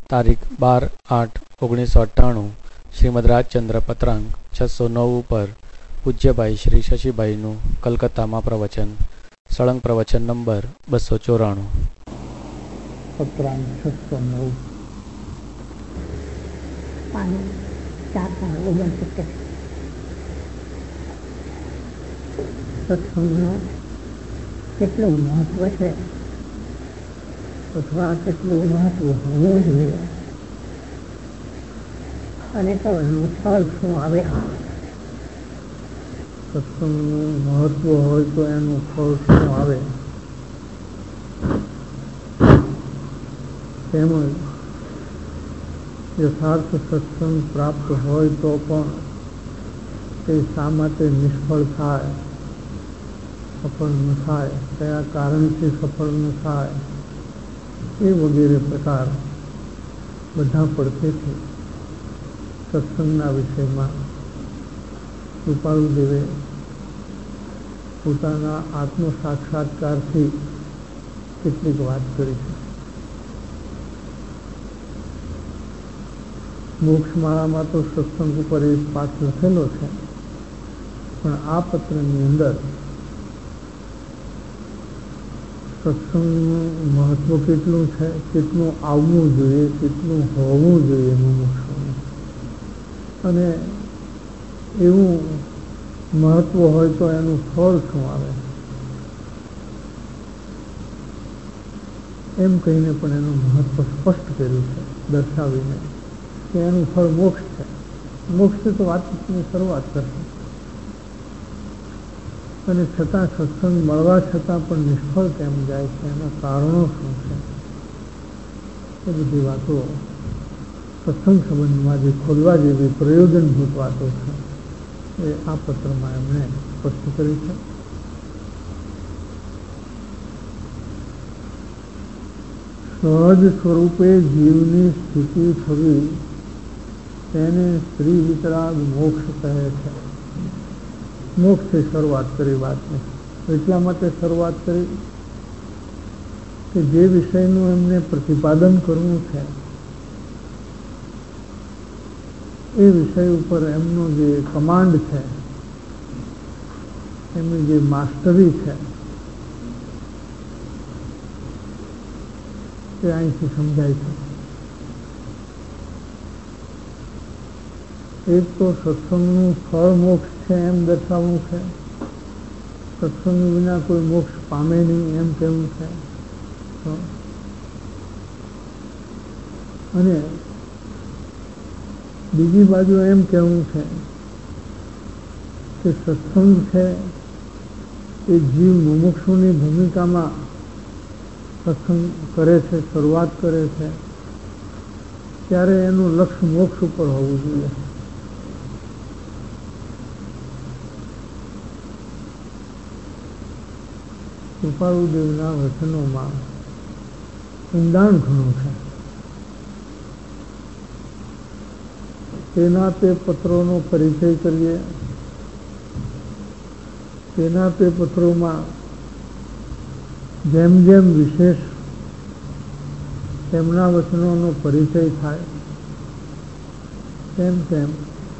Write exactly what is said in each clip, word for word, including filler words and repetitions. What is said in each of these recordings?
તારીખ બાર આઠ ઓગણીસો અઠ્ઠાણું શ્રીમદ રાજચંદ્ર પત્રાંક છસો નવ ઉપર પૂજ્યભાઈ શ્રી શશીભાઈનું કલકત્તામાં પ્રવચન. સળંગ પ્રવચન નંબર બસો ચોરાણું. પત્રાંક છસો નવ પાણી ચાર પાણી ઓગણસિત્તેર. સત્સંગનું કેટલું મહત્વ છે અથવા કેટલું મહત્વ હોવું જોઈએ અને તો એનું ફળ શું આવે. સત્સંગનું મહત્વ હોય તો એનું ફળ શું આવે, તેમજ યથાર્થ સત્સંગ પ્રાપ્ત હોય તો પણ તે શા માટે નિષ્ફળ થાય, સફળ ન થાય, કયા કારણથી સફળ ન થાય, એ વગેરે પ્રકાર બધા પડખેથી સત્સંગના વિષયમાં કૃપાળુદેવે પોતાના આત્મ સાક્ષાત્કારથી કેટલીક વાત કરી છે. મોક્ષમાળામાં તો સત્સંગ ઉપર એક પાઠ લખેલો છે, પણ આ પત્રની અંદર સત્સંગનું મહત્વ કેટલું છે, કેટલું આવવું જોઈએ, કેટલું હોવું જોઈએ મુમુક્ષુને, અને એવું મહત્વ હોય તો એનું ફળ શું આવે એમ કહીને પણ એનું મહત્વ સ્પષ્ટ કર્યું છે, દર્શાવીને કે એનું ફળ મોક્ષ છે. મોક્ષથી તો વાતની શરૂઆત કરશે, અને છતાં સત્સંગ મળવા છતાં પણ નિષ્ફળ કેમ જાય છે, એના કારણો શું છે, એ બધી વાતો સત્સંગ સંબંધમાં જે ખોલવા જેવી પ્રયોજનભૂત વાતો છે એ આ પત્રમાં એમણે સ્પષ્ટ કરી છે. સહજ સ્વરૂપે જીવની સ્થિતિ થવી તેને શ્રી વિતરાગ મોક્ષ કહે છે. મોક્ષથી શરૂઆત કરી વાતને, એટલા માટે શરૂઆત કરી કે જે વિષયનું એમને પ્રતિપાદન કરવું છે એ વિષય ઉપર એમનો જે કમાન્ડ છે, એમની જે માસ્ટરી છે, તે અહીંથી સમજાય છે. એક તો સત્સંગનું ફળ મોક્ષ છે એમ દર્શાવવું છે, સત્સંગ વિના કોઈ મોક્ષ પામે નહીં એમ કહેવું છે, અને બીજી બાજુ એમ કહેવું છે કે સત્સંગ છે એ જીવ મુમુક્ષુની ભૂમિકામાં સત્સંગ કરે છે, શરૂઆત કરે છે, ત્યારે એનું લક્ષ્ય મોક્ષ ઉપર હોવું જોઈએ. કૃપાળુદેવના વચનોમાં ઊંડાણ ઘણું છે. તેના તે પત્રોનો પરિચય કરીએ. તેના તે પત્રોમાં જેમ જેમ વિશેષ તેમના વચનોનો પરિચય થાય તેમ તેમ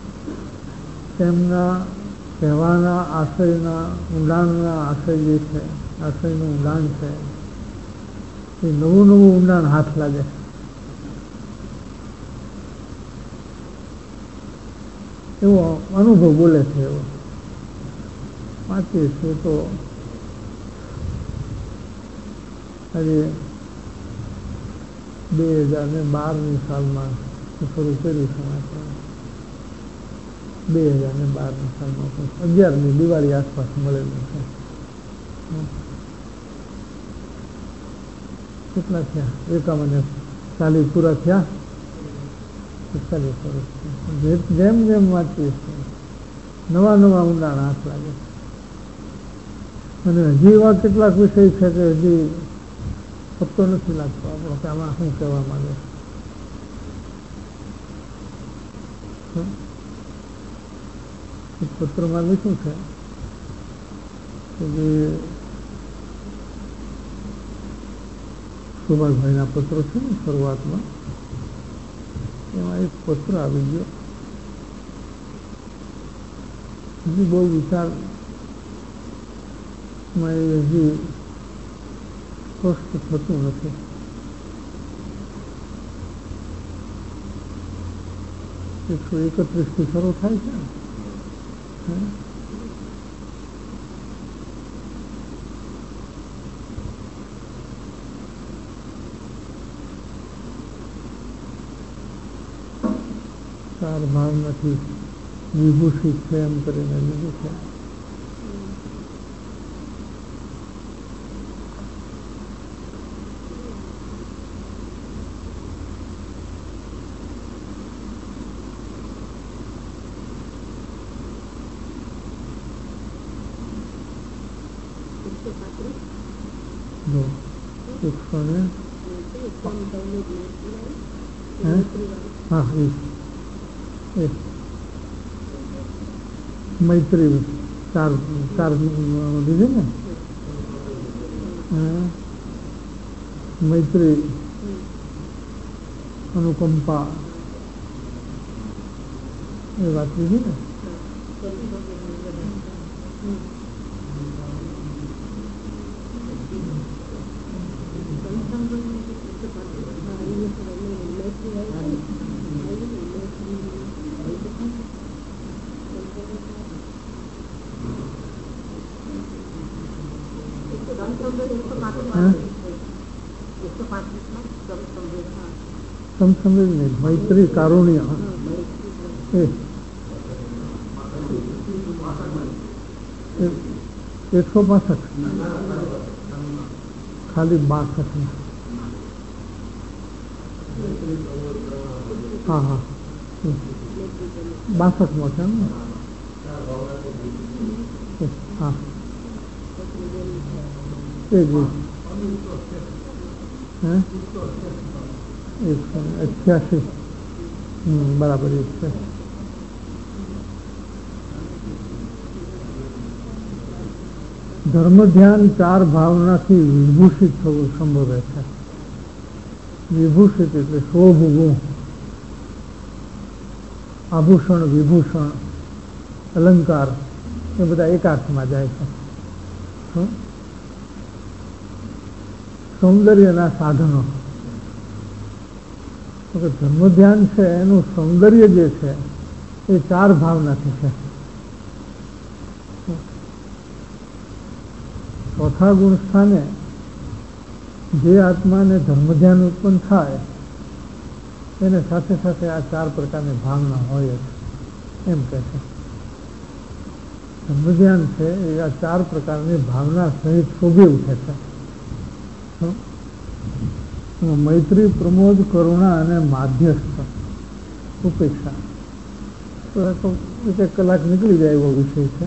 તેમના કહેવાના આશયના ઊંડાણના આશય જે છે, આશયનું ઊંડાણ છે, એ નવું નવું ઊંડાણ હાથ લાગે. એવો અનુભવ બોલે છે. એવો વાંચીએ છીએ તો આજે બે હજાર ને બારની સાલમાં શરૂ કર્યું સમાચાર. બે હજાર ને બારની સાલમાં પણ અગિયારમી દિવાળી આસપાસ મળેલું છે. કેટલા થયા? એકાવન ચાલીસ પૂરા થયા. પિસ્તાલીસ વર્ષ જેમ જેમ વાંચીએ છીએ નવા નવા ઊંડાણ હાથ લાગે. અને હજી એવા કેટલાક વિષય છે કે હજી પત્તો નથી લાગતો આપણો કે આમાં શું કહેવા માંગે. પત્રમાં લખ્યું છે કે જે સુભાષભાઈના પત્રો છે ને શરૂઆતમાં એમાં એક પત્ર આવી ગયો. હજી બહુ વિચાર હજી સ્પષ્ટ થતું નથી. એકસો એકત્રીસ થી શરૂ થાય છે ને. ચાર ભાવનાથી વિભૂષિત છે એમ કરીને લીધું છે. એકસો ને હા એ મૈત્રી ચાર ચાર દીધી ને. મૈત્રી, અનુકંપા એ વાત લીધી ને. સમસંવેદ નહીં, મૈત્રી કારુણ્ય એ એકસો પાસઠ ખાલી બાસઠ હા હા બાસઠમાં છે ને. હા એ જ હે એકસો અઠ્યાસી બરાબર એ છે. ધર્મ ધ્યાન ચાર ભાવનાથી વિભૂષિત થવું સંભવે છે. વિભૂષિત એટલે શોભ ગુણ, આભૂષણ, વિભૂષણ, અલંકાર એ બધા એકાર્થમાં જાય છે. સૌંદર્યના સાધનો ધર્મ ધ્યાન છે એનું સૌંદર્ય જે છે એ ચાર ભાવનાથી છે. ચોથા ગુણ સ્થાને જે આત્માને ધર્મ ધ્યાન ઉત્પન્ન થાય એને સાથે સાથે આ ચાર પ્રકારની ભાવના હોય જ એમ કહે છે. ધર્મ ધ્યાન છે એ આ ચાર પ્રકારની ભાવના સહિત શોભી ઉઠે છે. મૈત્રી, પ્રમોદ, કરુણા અને માધ્યસ્થ, ઉપેક્ષા તો એક કલાક નીકળી જાય એવો વિષય છે.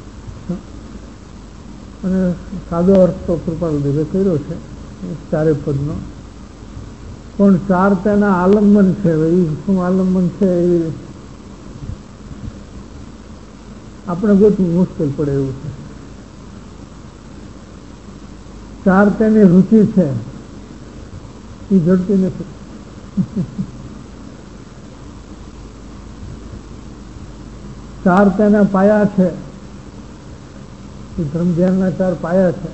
અને સાદો અર્થ તો કૃપાળુદેવે કર્યો છે ચારે પદનો. પણ ચાર તેના આલંબન છે. એ શું આલંબન છે એ આપણે ગોતવું મુશ્કેલ પડે એવું છે. ચાર તેની રુચિ છે એ જડતી નથી. ચાર તેના પાયા છે, એ ધર્મ ધ્યાનના ચાર પાયા છે.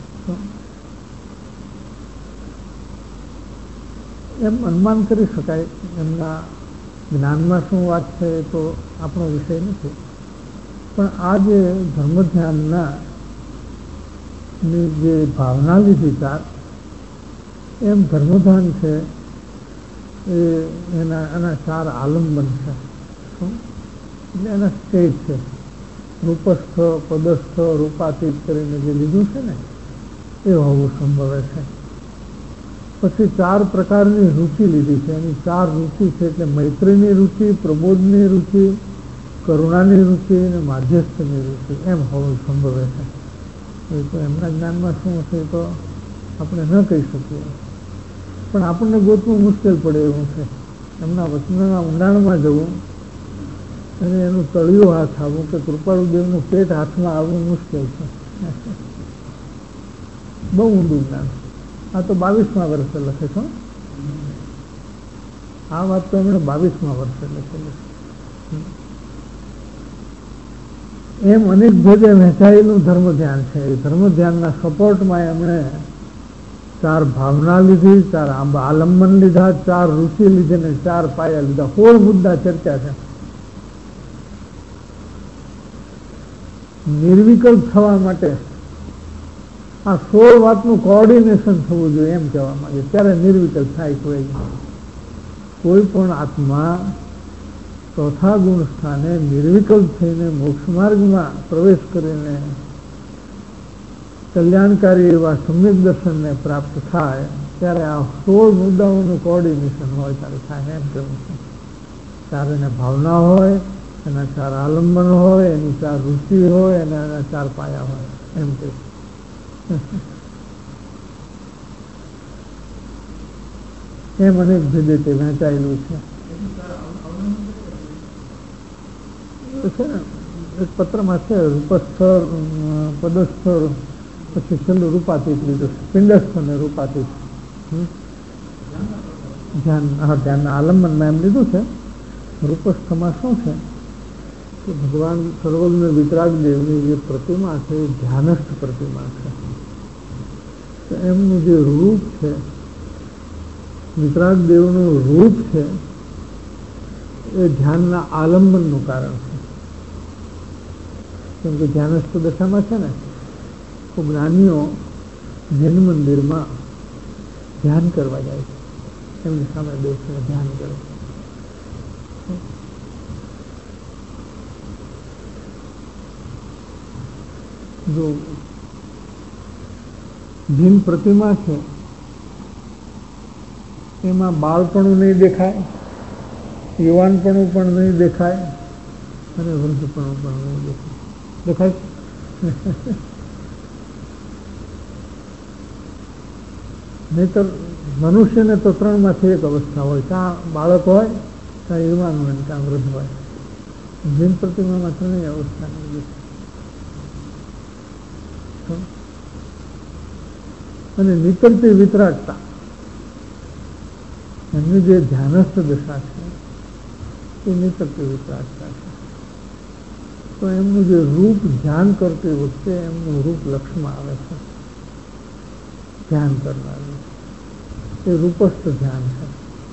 એમ અનુમાન કરી શકાય. એમના જ્ઞાનમાં શું વાત છે એ તો આપણો વિષય નથી. પણ આ જે ધર્મ ધ્યાનના ની જે ભાવના લીધી ચાર, એમ ધર્મધ્યાન છે એ એના એના ચાર આલંબન છે. શું એટલે એના સ્ટેજ છે. રૂપસ્થ, પદસ્થ, રૂપાતીત કરીને જે લીધું છે ને એ હોવું સંભવે છે. પછી ચાર પ્રકારની રુચિ લીધી છે. એની ચાર રુચિ છે એટલે મૈત્રીની રુચિ, પ્રબોધની રુચિ, કરુણાની રુચિ અને માધ્યસ્થની રુચિ એમ હોવું સંભવે છે. એ તો એમના જ્ઞાનમાં શું હશે તો આપણે ન કહી શકીએ. પણ આપણને ગોતવું મુશ્કેલ પડે એવું છે. એમના વચનના ઊંડાણમાં જવું અને એનું તળિયું હાથ આવવું કે કૃપાળુદેવનું પેટ હાથમાં આવવું મુશ્કેલ છે. બહુ ઊંડું જ્ઞાન. આ તો બાવીસમાં વર્ષે લખે છે. આ વાત તો એમણે બાવીસમાં વર્ષે લખેલી. એમ અનેક ભેદે વહેંચાયેલું ધર્મ ધ્યાન છે. એ ધર્મ ધ્યાનના સપોર્ટમાં એમણે ચાર ભાવના લીધી, ચાર આલંબન લીધા, ચાર રુચિ લીધી ને ચાર પાયા લીધા. સોળ મુદ્દા ચર્ચા છે. નિર્વિકલ્પ થવા માટે આ સોળ વાતનું કોઓર્ડિનેશન થવું જોઈએ એમ કહેવા માંગે. ત્યારે નિર્વિકલ્પ થાય. કોઈ કોઈ પણ આત્મા ચોથા ગુણ સ્થાને નિર્વિકલ્પ થઈને મોક્ષ માર્ગમાં પ્રવેશ કરીને કલ્યાણકારી એવા સમ્યક દર્શનને પ્રાપ્ત થાય ત્યારે આ સોળ મુદ્દાઓનું કોઓર્ડિનેશન હોય ત્યારે થાય એમ કેવું છે. ચાર એને ભાવના હોય, એના ચાર આલંબન હોય, એની ચાર રુચિ હોય અને એના ચાર પાયા હોય એમ કે એમ અનેક ભેદે તે વહેંચાયેલું છે. છે ને એક પત્રમાં છે રૂપસ્થર, પદસ્થર, પછી છેલ્લું રૂપાતીત લીધું, પિંડસ્થ અને રૂપાતીત. ધ્યાન હા ધ્યાનના આલંબનમાં એમ લીધું છે. રૂપસ્થમાં શું છે કે ભગવાન સર્વજ્ઞ વિતરાગ દેવની જે પ્રતિમા છે એ ધ્યાનસ્થ પ્રતિમા છે. તો એમનું જે રૂપ છે, વિતરાગ દેવનું રૂપ છે એ ધ્યાનના આલંબનનું કારણ છે. કેમ કે ધ્યાનસ્થ દશામાં છે ને તો જ્ઞાનીઓ જૈન મંદિરમાં ધ્યાન કરવા જાય છે. એમની સામે બેસીને ધ્યાન કરે. જો જૈન પ્રતિમા છે એમાં બાળપણું નહીં દેખાય, યુવાનપણું પણ નહીં દેખાય અને વૃદ્ધપણું પણ નહીં દેખાય. દેખાય નહીતર મનુષ્યને તો ત્રણમાંથી એક અવસ્થા હોય, કાં બાળક હોય, કાં યુવાન હોય, કાં વૃદ્ધ હોય. જૈન પ્રતિમામાં ત્રણેય અવસ્થા નહીં દેખાય. અને નીકળતી વિતરાગતા એમની જે ધ્યાનસ્થ દશા છે એ નીકળતી વિતરાગતા છે. તો એમનું જે રૂપ ધ્યાન કરતી વખતે એમનું રૂપ લક્ષમાં આવે છે. ધ્યાન કરનારું એ રૂપસ્થ ધ્યાન છે.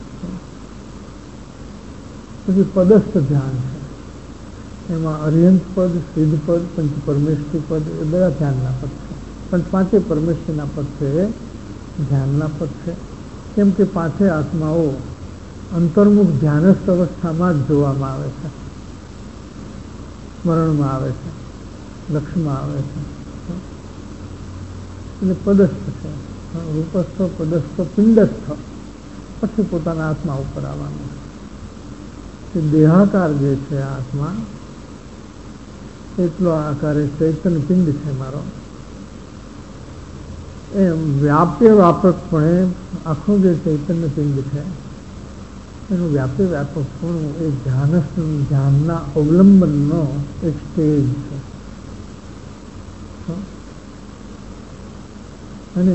પછી પદસ્થ ધ્યાન છે. એમાં અર્યંત પદ, સિદ્ધ પદ, પંચ પરમેષ્ઠી પદ એ બધા ધ્યાનના પદ છે. પણ પાંચે પરમેષ્ઠીના પદ છે એ ધ્યાનના પદ છે. કેમ કે પાંચે આત્માઓ અંતર્મુખ ધ્યાનસ્થ અવસ્થામાં જ જોવામાં આવે છે, સ્મરણમાં આવે છે, લક્ષમાં આવે છે. એટલે પદસ્થ છે. રૂપસ્થ, પદસ્થ, પિંડસ્થ પછી પોતાના આત્મા ઉપર આવવાનું છે. દેહાકાર જે છે આત્મા એટલો આકારે ચૈતન્ય પિંડ છે મારો. એમ વ્યાપ્ય વ્યાપકપણે આખું જે ચૈતન્ય પિંડ છે એનું વ્યાપ્ય વ્યાપકપણું એ ધ્યાનસ્થ ધ્યાનના અવલંબનનો એક સ્ટેજ છે. અને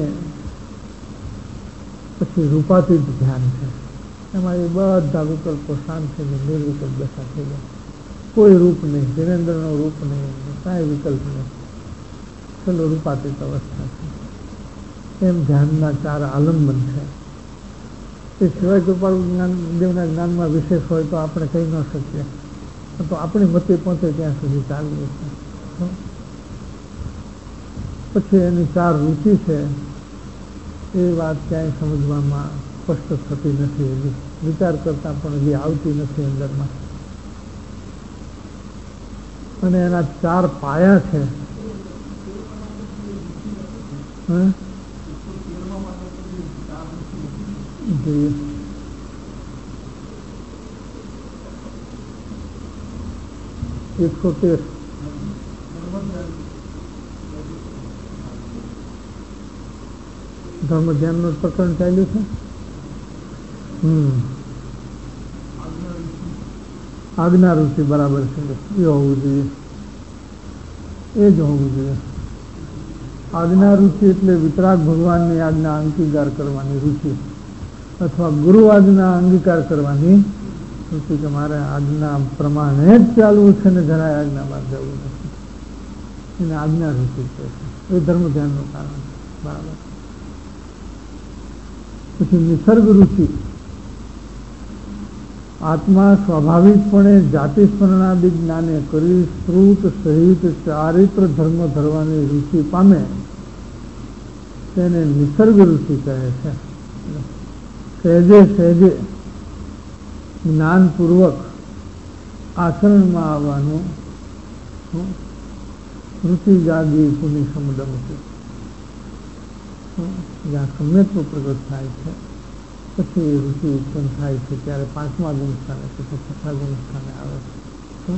પછી રૂપાતીત ધ્યાન છે. એમાં એ બધા વિકલ્પો શાંતિની નિર્વિકલ્પ દશા થઈ જાય. કોઈ રૂપ નહીં, જીનેન્દ્રનો રૂપ નહીં, કાંઈ વિકલ્પ નહીં. છેલ્લો રૂપાતીત અવસ્થા છે. એમ ધ્યાનના ચાર આલંબન છે. એ સિવાય કૃપાળુ જ્ઞાન દેવના જ્ઞાનમાં વિશેષ હોય તો આપણે કહી ન શકીએ. તો આપણી મતે પહોંચે ત્યાં સુધી ચાલીએ છીએ. પછી એની ચાર રુચિ છે એ વાત ક્યાંય સમજવામાં સ્પષ્ટ થતી નથી. વિચાર કરતા પણ હજી આવતી નથી અંદરમાં. અને એના ચાર પાયા છે. જોઈએ એકસો તેર ધર્મ ધ્યાનનું પ્રકરણ ચાલ્યું છે. હમ આજ્ઞા રુચિ બરાબર છે. એ હોવું જોઈએ, એ જ હોવું જોઈએ. આજ્ઞા રુચિ એટલે વિતરાગ ભગવાનની આજ્ઞા અંગીકાર કરવાની રુચિ. અથવા ગુરુ આજ્ઞા અંગીકાર કરવાની રુચિ, કે મારે આજ્ઞા પ્રમાણે જ ચાલવું છે ને જરાય આજ્ઞામાં જવું નથી, એને આજ્ઞા રુચિ કહે છે. એ ધર્મ ધ્યાનનું કારણ છે. બરાબર. પછી નિસર્ગ રુચિ, આત્મા સ્વાભાવિકપણે જાતિ સ્મરણાદિ જ્ઞાને કરી શ્રુત સહિત ચારિત્ર ધર્મ ધરવાની રુચિ પામે તેને નિસર્ગ રુચિ કહે છે. સહેજે સહેજે જ્ઞાનપૂર્વક આચરણમાં આવવાનું રુચિ જાગી પુનિ સમુદમતી, જ્યાં સમ્યક્ત્વ પ્રગટ થાય છે પછી એ રુચિ ઉત્પન્ન થાય છે, ત્યારે પાંચમા ગુણ સ્થાને પછી છઠ્ઠા ગુણ સ્થાને આવે છે.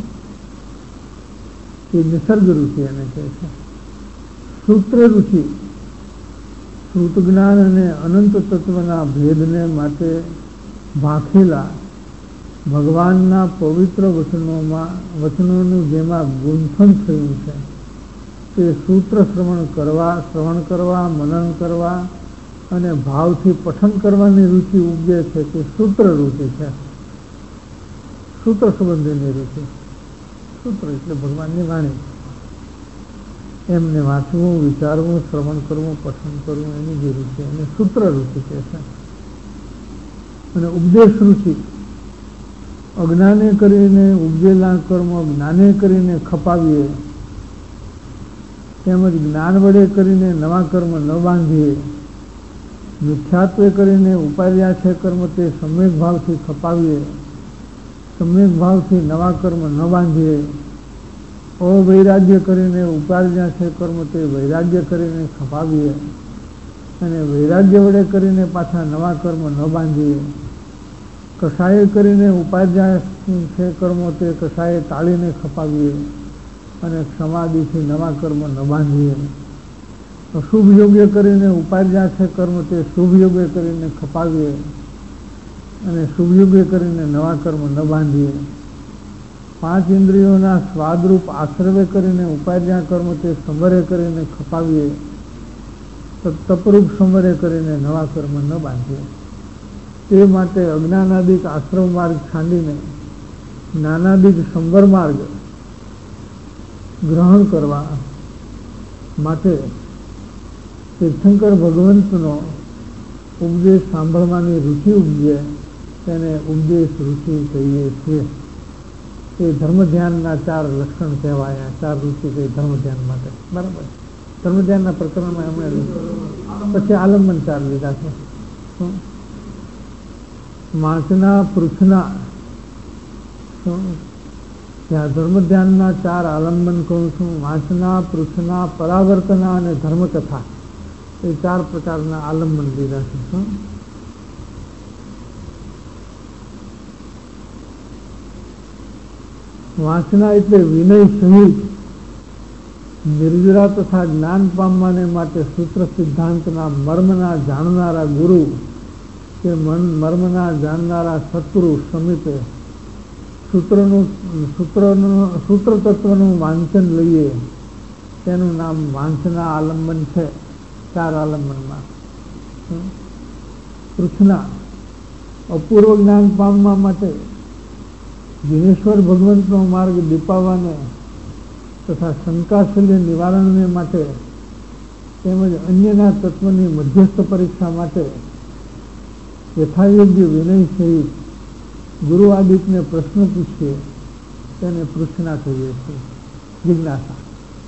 એ નિસર્ગ રુચિ એને કહે છે. સૂત્ર રુચિ, શ્રુત જ્ઞાન અને અનંત તત્વના ભેદને માટે ભાખેલા ભગવાનના પવિત્ર વચનોમાં વચનોનું જેમાં ગુંથન થયું છે તે સૂત્ર શ્રવણ કરવા શ્રવણ કરવા મનન કરવા અને ભાવથી પઠન કરવાની રુચિ ઉપજે છે તે સૂત્ર રુચિ છે. સૂત્ર સંબંધીની રુચિ. સૂત્ર એટલે ભગવાનની વાણી, એમને વાંચવું, વિચારવું, શ્રવણ કરવું, પઠન કરવું, એની જે રુચિ એને સૂત્ર રુચિ કહે છે. અને ઉપદેશ રુચિ, અજ્ઞાને કરીને ઉપજેલા કર્મ જ્ઞાને કરીને ખપાવીએ, તેમજ જ્ઞાન વડે કરીને નવા કર્મ ન બાંધીએ, મિથ્યાત્વે કરીને ઉપાર્યા છે કર્મ તે સમ્યક ભાવથી ખપાવીએ, સમ્યક ભાવથી નવા કર્મ ન બાંધીએ, અવૈરાગ્ય કરીને ઉપાર્યા છે કર્મ તે વૈરાગ્ય કરીને ખપાવીએ, અને વૈરાગ્ય વડે કરીને પાછા નવા કર્મ ન બાંધીએ, કષાય કરીને ઉપાર્યા છે કર્મો તે કષાય તાળીને ખપાવીએ, અને ક્ષમાદિથી નવા કર્મ ન બાંધીએ, શુભ યોગ્ય કરીને ઉપાર્યા છે કર્મ તે શુભ યોગ્ય કરીને ખપાવીએ, અને શુભ યોગ્ય કરીને નવા કર્મ ન બાંધીએ, પાંચ ઇન્દ્રિયોના સ્વાદરૂપ આશ્રવે કરીને ઉપાર્યા કર્મ તે સંવરે કરીને ખપાવીએ, તપરૂપ સંવરે કરીને નવા કર્મ ન બાંધીએ. તે માટે અજ્ઞાનાદિક આશ્રમ માર્ગ છાંડીને જ્ઞાનાદિક સંવર માર્ગ ગ્રહણ કરવા માટે તીર્થંકર ભગવંતનો ઉપદેશ સાંભળવાની રુચિ ઉપજે તેને ઉપદેશ રુચિ કહીએ છીએ. એ ધર્મ ધ્યાનના ચાર લક્ષણ કહેવાયા, ચાર રુચિ કહી ધર્મ ધ્યાન માટે. બરાબર. ધર્મ ધ્યાનના પ્રકરણમાં એમણે પછી આલંબન ચાર લીધા છે. વાંચના પૃથના, ત્યાં ધર્મ ધ્યાનના ચાર આલંબન કહું છું. વાંચના, પૃથના, પરાવર્તના અને ધર્મકથા, એ ચાર પ્રકારના આલંબન લીધા છે. વાંચના એટલે વિનય સહિત નિર્જરા તથા જ્ઞાન પામવાને માટે સૂત્ર સિદ્ધાંતના મર્મના જાણનારા ગુરુ કે મન મર્મના જાણનારા સત્પુરુષ સમિતે સૂત્રનું સૂત્રનું સૂત્ર તત્વનું વાંચન લઈએ તેનું નામ વાંચના આલંબન છે. ચાર આલંબનમાં પૃથના, અપૂર્વ જ્ઞાન પામવા માટે દિનેશ્વર ભગવંતનો માર્ગ દીપાવવાને તથા શંકાશલ્ય નિવારણને માટે તેમજ અન્યના તત્વની મધ્યસ્થ પરીક્ષા માટે યથાયોગ્ય વિનય સહિત ગુરુ આદિત્યને પ્રશ્ન પૂછીએ તેને પૃથના કહીએ છીએ. જિજ્ઞાસા.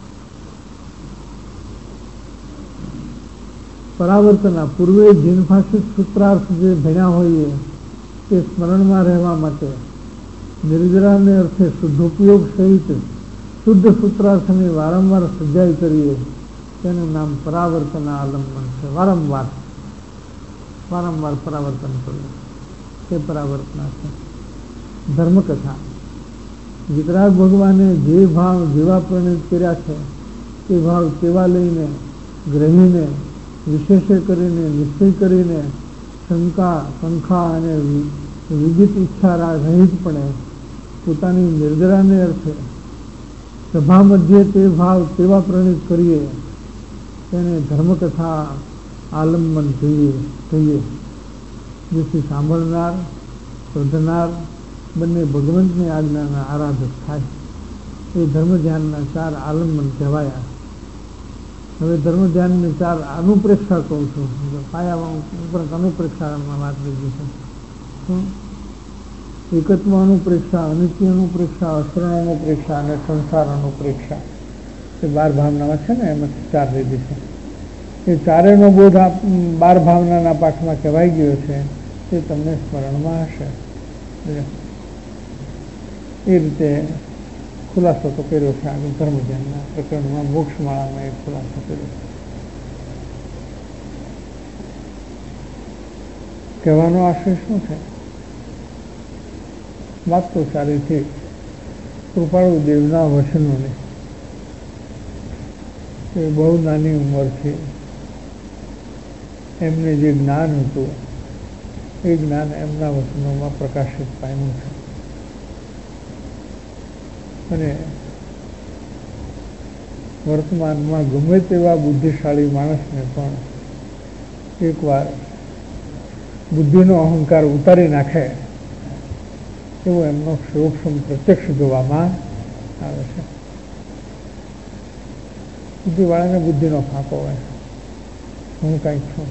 પરાવર્તના, પૂર્વે જીનભાષિત સૂત્રાર્થ જે ભણ્યા હોઈએ તે સ્મરણમાં રહેવા માટે નિર્જરાને અર્થે શુદ્ધોપયોગ સહિત શુદ્ધ સૂત્રાર્થની વારંવાર સજાઈ કરીએ તેનું નામ પરાવર્તના આલંબન છે. વારંવાર વારંવાર પરાવર્તન કરવું તે પરાવર્તના છે. ધર્મકથા, વિતરાગ ભગવાને જે ભાવ જેવા પ્રણિત કર્યા છે તે ભાવ તેવા લઈને ગ્રહીને વિશેષે કરીને નિશ્ચય કરીને શંકા શંખા અને વિદિત ઈચ્છા રહિતપણે પોતાની નિર્જરાને અર્થે સભા મધ્યે તે ભાવ તેવા પ્રણિત કરીએ તેને ધર્મકથા આલંબન કહીએ કહીએ જેથી સાંભળનાર શોધનાર બંને ભગવંતની આજ્ઞાના આરાધક થાય. એ ધર્મ ધ્યાનના ચાર આલંબન કહેવાયા. હવે ધર્મ ધ્યાનની ચાર અનુપ્રેક્ષા કહું છું. પાયા ઉપરાંત અનુપ્રેક્ષામાં વાત લીધી છે. શું એકત્વ અનુપ્રેક્ષા, અનિત્ય અનુપ્રેક્ષા, અસરણ અનુપ્રેક્ષા અને સંસાર અનુપ્રેક્ષા એ બાર ભાવનામાં છે ને, એમાં ચાર લીધી છે. એ ચારેયનો બોધ આ બાર ભાવનાના પાઠમાં કહેવાઈ ગયો છે. એ તમને સ્મરણમાં હશે. એ રીતે ખુલાસો તો કર્યો છે આગળ ધર્મ ધ્યાનના પ્રકરણમાં, મોક્ષમાળામાં એ ખુલાસો કર્યો છે. કહેવાનો આશય શું છે? વાત તો સારી છે. કૃપાળુ દેવના વચનોને એ બહુ નાની ઉંમરથી એમને જે જ્ઞાન હતું એ જ્ઞાન એમના વચનોમાં પ્રકાશિત પામ્યું છે. અને વર્તમાનમાં ગમે તેવા બુદ્ધિશાળી માણસને પણ એકવાર બુદ્ધિનો અહંકાર ઉતારી નાખે એવો એમનો સૂક્ષ્મ પ્રત્યક્ષ જોવામાં આવે છે. બુદ્ધિવાળાને બુદ્ધિનો ફાંકો હોય, હું કંઈક છું,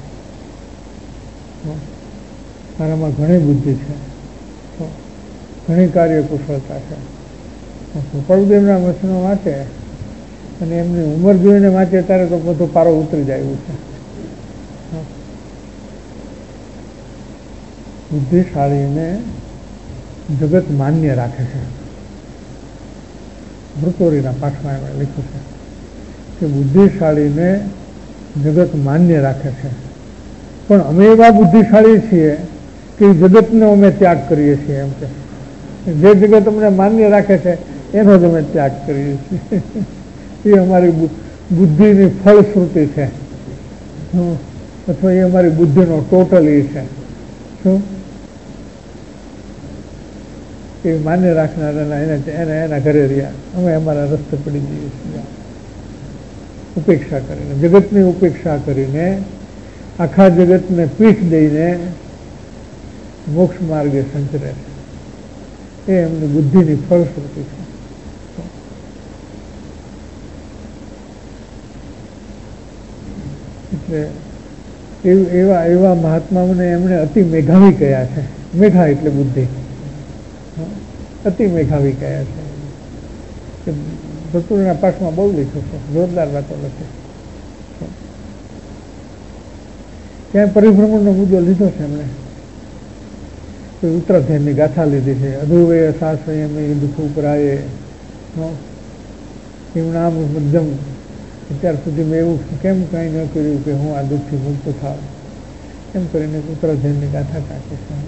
મારામાં ઘણી બુદ્ધિ છે, ઘણી કાર્યકુશળતા છે. કૃપાળુદેવના વચનો વાંચે અને એમની ઉંમર જોઈને વાંચે ત્યારે તો બધો પારો ઉતરી જાય એવું છે. બુદ્ધિશાળીને જગત માન્ય રાખે છે. ભૃતોરીના પાઠમાં એમણે લખ્યું છે કે બુદ્ધિશાળીને જગત માન્ય રાખે છે, પણ અમે એવા બુદ્ધિશાળી છીએ કે જગતનો અમે ત્યાગ કરીએ છીએ. એમ કે જે જગત અમને માન્ય રાખે છે એનો જ અમે ત્યાગ કરીએ છીએ. એ અમારી બુદ્ધિની ફળશ્રુતિ છે, અથવા એ અમારી બુદ્ધિનો ટોટલ એ છે. શું એ માન્ય રાખનારા એને એને એના ઘરે રહ્યા, અમે અમારા રસ્તે પડી જઈએ છીએ. ઉપેક્ષા કરીને, જગતની ઉપેક્ષા કરીને, આખા જગતને પીઠ દઈને મોક્ષ માર્ગે સંચરે છે. એ એમની બુદ્ધિની ફળશ્રુતિ છે. એટલે એવા એવા મહાત્માઓને એમણે અતિ મેઘાવી કહ્યા છે. મેઘા એટલે બુદ્ધિ, અતિ મેઘાવી કહ્યા છે. ભક્તોના પાઠમાં બહુ લખ્યું છે, જોરદાર વાતો લખી. ત્યાં પરિભ્રમણનો મુદ્દો લીધો છે એમણે. ઉત્તરાધ્યાયની ગાથા લીધી છે. અધુવે સાસયમ દુઃખ ઉપરાયે એમનામ મધ્યમ. અત્યાર સુધી મેં એવું કેમ કાંઈ ન કર્યું કે હું આ દુઃખથી મુક્ત થાવ, એમ કરીને ઉત્તરાધ્યાયની ગાથા કાઢી છે.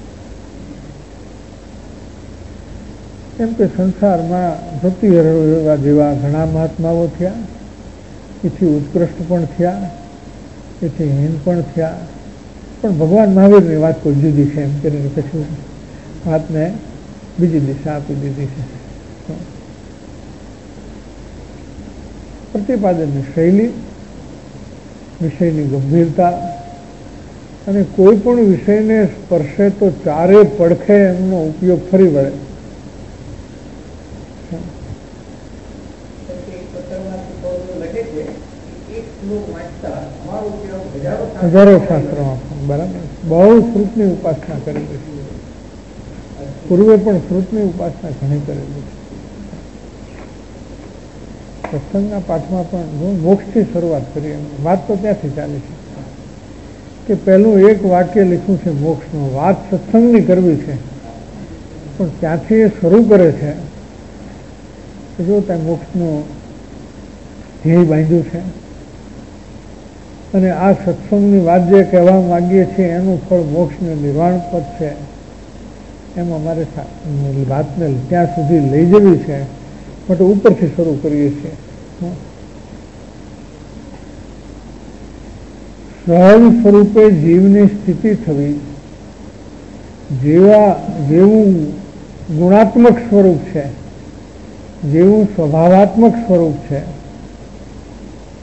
એમ કે સંસારમાં ભક્તિ હરવા જેવા ઘણા મહાત્માઓ થયા, એથી ઉત્કૃષ્ટ પણ થયા, એથી હીન પણ થયા, પણ ભગવાન મહાવીરની વાત કોઈ જુદી છે. એમ કરીને પછી વાતને બીજી દિશા આપી દીધી છે. પ્રતિપાદનની શૈલી, વિષયની ગંભીરતા અને કોઈ પણ વિષયને સ્પર્શે તો ચારે પડખે એમનો ઉપયોગ ફરી વળે. હજારો શાસ્ત્રોમાં બરાબર બહુ શ્રુતની ઉપાસના કરેલી છે. પૂર્વે પણ શ્રુતની ઉપાસના ઘણી કરેલી છે. સત્સંગના પાઠમાં પણ મોક્ષથી શરૂઆત કરી. એમ વાત તો ત્યાંથી ચાલે છે કે પહેલું એક વાક્ય લખ્યું છે મોક્ષનું. વાત સત્સંગની કરવી છે, પણ ત્યાંથી એ શરૂ કરે છે કે જો ત્યાં મોક્ષનું ધ્યેય બાંધ્યું છે અને આ સત્સંગની વાત જે કહેવા માંગીએ છીએ એનું ફળ મોક્ષને નિર્વાણ પદ છે. એમ અમારે વાતને ત્યાં સુધી લઈ જવી છે માટે ઉપરથી શરૂ કરીએ છીએ. સહજ સ્વરૂપે જીવની સ્થિતિ થવી, જેવા જેવું ગુણાત્મક સ્વરૂપ છે, જેવું સ્વભાવાત્મક સ્વરૂપ છે,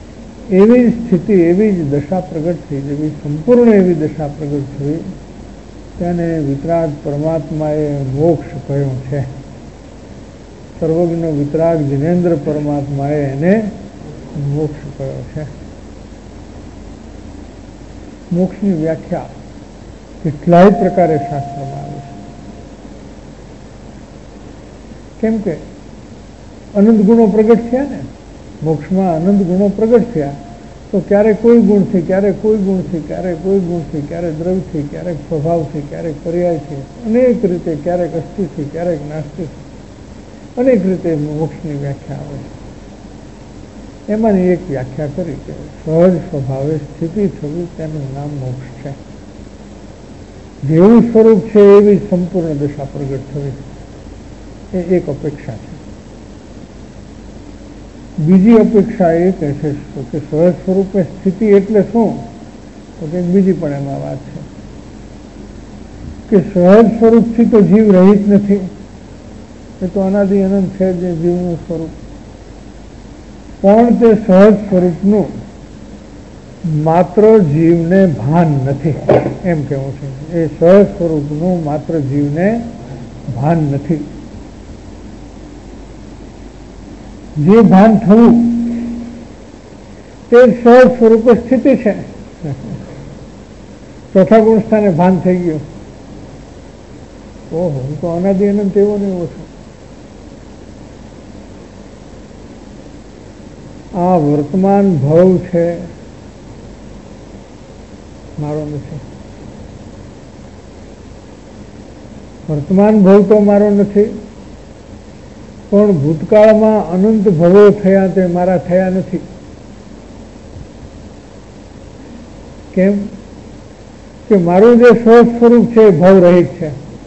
એવી જ સ્થિતિ, એવી જ દશા પ્રગટ થઈ જવી, સંપૂર્ણ એવી દશા પ્રગટ થવી તેને વિતરાગ પરમાત્માએ મોક્ષ કહ્યો છે. સર્વજ્ઞ વિતરાગ જિનેન્દ્ર પરમાત્માએ એને મોક્ષ કહ્યો છે. મોક્ષની વ્યાખ્યા કેટલાય પ્રકારે શાસ્ત્રમાં આવે છે. કેમ કે અનંત ગુણો પ્રગટ થયા ને, મોક્ષમાં અનંત ગુણો પ્રગટ થયા, તો ક્યારેક કોઈ ગુણથી, ક્યારેક કોઈ ગુણથી, ક્યારેક કોઈ ગુણથી, ક્યારેક દ્રવ્યથી, ક્યારેક સ્વભાવથી, ક્યારેક પર્યાયથી, અનેક રીતે, ક્યારેક અસ્થિથી, ક્યારેક નાસ્તિથી, અનેક રીતે મોક્ષની વ્યાખ્યા આવે છે. એમાંની એક વ્યાખ્યા કરી કે સહજ સ્વભાવે સ્થિતિ થવી તેનું નામ મોક્ષ છે. જેવું સ્વરૂપ છે એવી સંપૂર્ણ દશા પ્રગટ થવી એ એક અપેક્ષા છે. બીજી અપેક્ષા એ કહે છે કે સહજ સ્વરૂપે સ્થિતિ એટલે શું, તો કે બીજી પણ એમાં વાત છે કે સહજ સ્વરૂપથી તો જીવ રહિત નથી, એ તો અનાદિ અનંત છે જે જીવનું સ્વરૂપ, પણ તે સહજ સ્વરૂપનું માત્ર જીવને ભાન નથી, એમ કહેવું છે. એ સહજ સ્વરૂપનું માત્ર જીવને ભાન નથી. જે ભાન થવું તે સહજ સ્વરૂપે સ્થિતિ છે. ચોથા ગુણ સ્થાને ભાન થઈ ગયું, ઓહો હું તો અનાદિ અનંત એવો ને એવો છું. આ વર્તમાન ભાવ છે મારો નથી, વર્તમાન ભાવ તો મારો નથી, પણ ભૂતકાળમાં અનંત ભવો થયા તે મારા થયા નથી. કેમ કે મારું જે સહજ સ્વરૂપ છે એ ભાવ રહિત છે,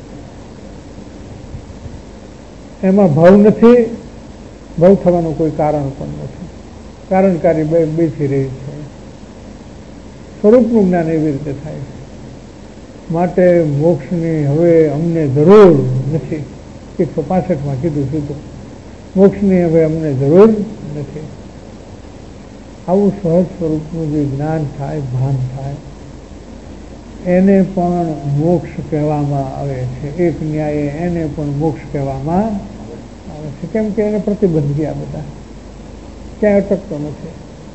એમાં ભાવ નથી, ભાવ થવાનું કોઈ કારણ પણ નથી, કારણકારી બે બેથી રહી છે. સ્વરૂપનું જ્ઞાન એવી રીતે થાય છે. માટે મોક્ષની હવે અમને જરૂર નથી. એકસો પાસઠમાં કીધું સીધું, મોક્ષની હવે અમને જરૂર નથી. આવું સહજ સ્વરૂપનું જે જ્ઞાન થાય, ભાન થાય, એને પણ મોક્ષ કહેવામાં આવે છે. એક ન્યાયે એને પણ મોક્ષ કહેવામાં આવે છે. કેમ કે એને પ્રતિબંધ ગયા બધા, ક્યાંય અટકતો નથી.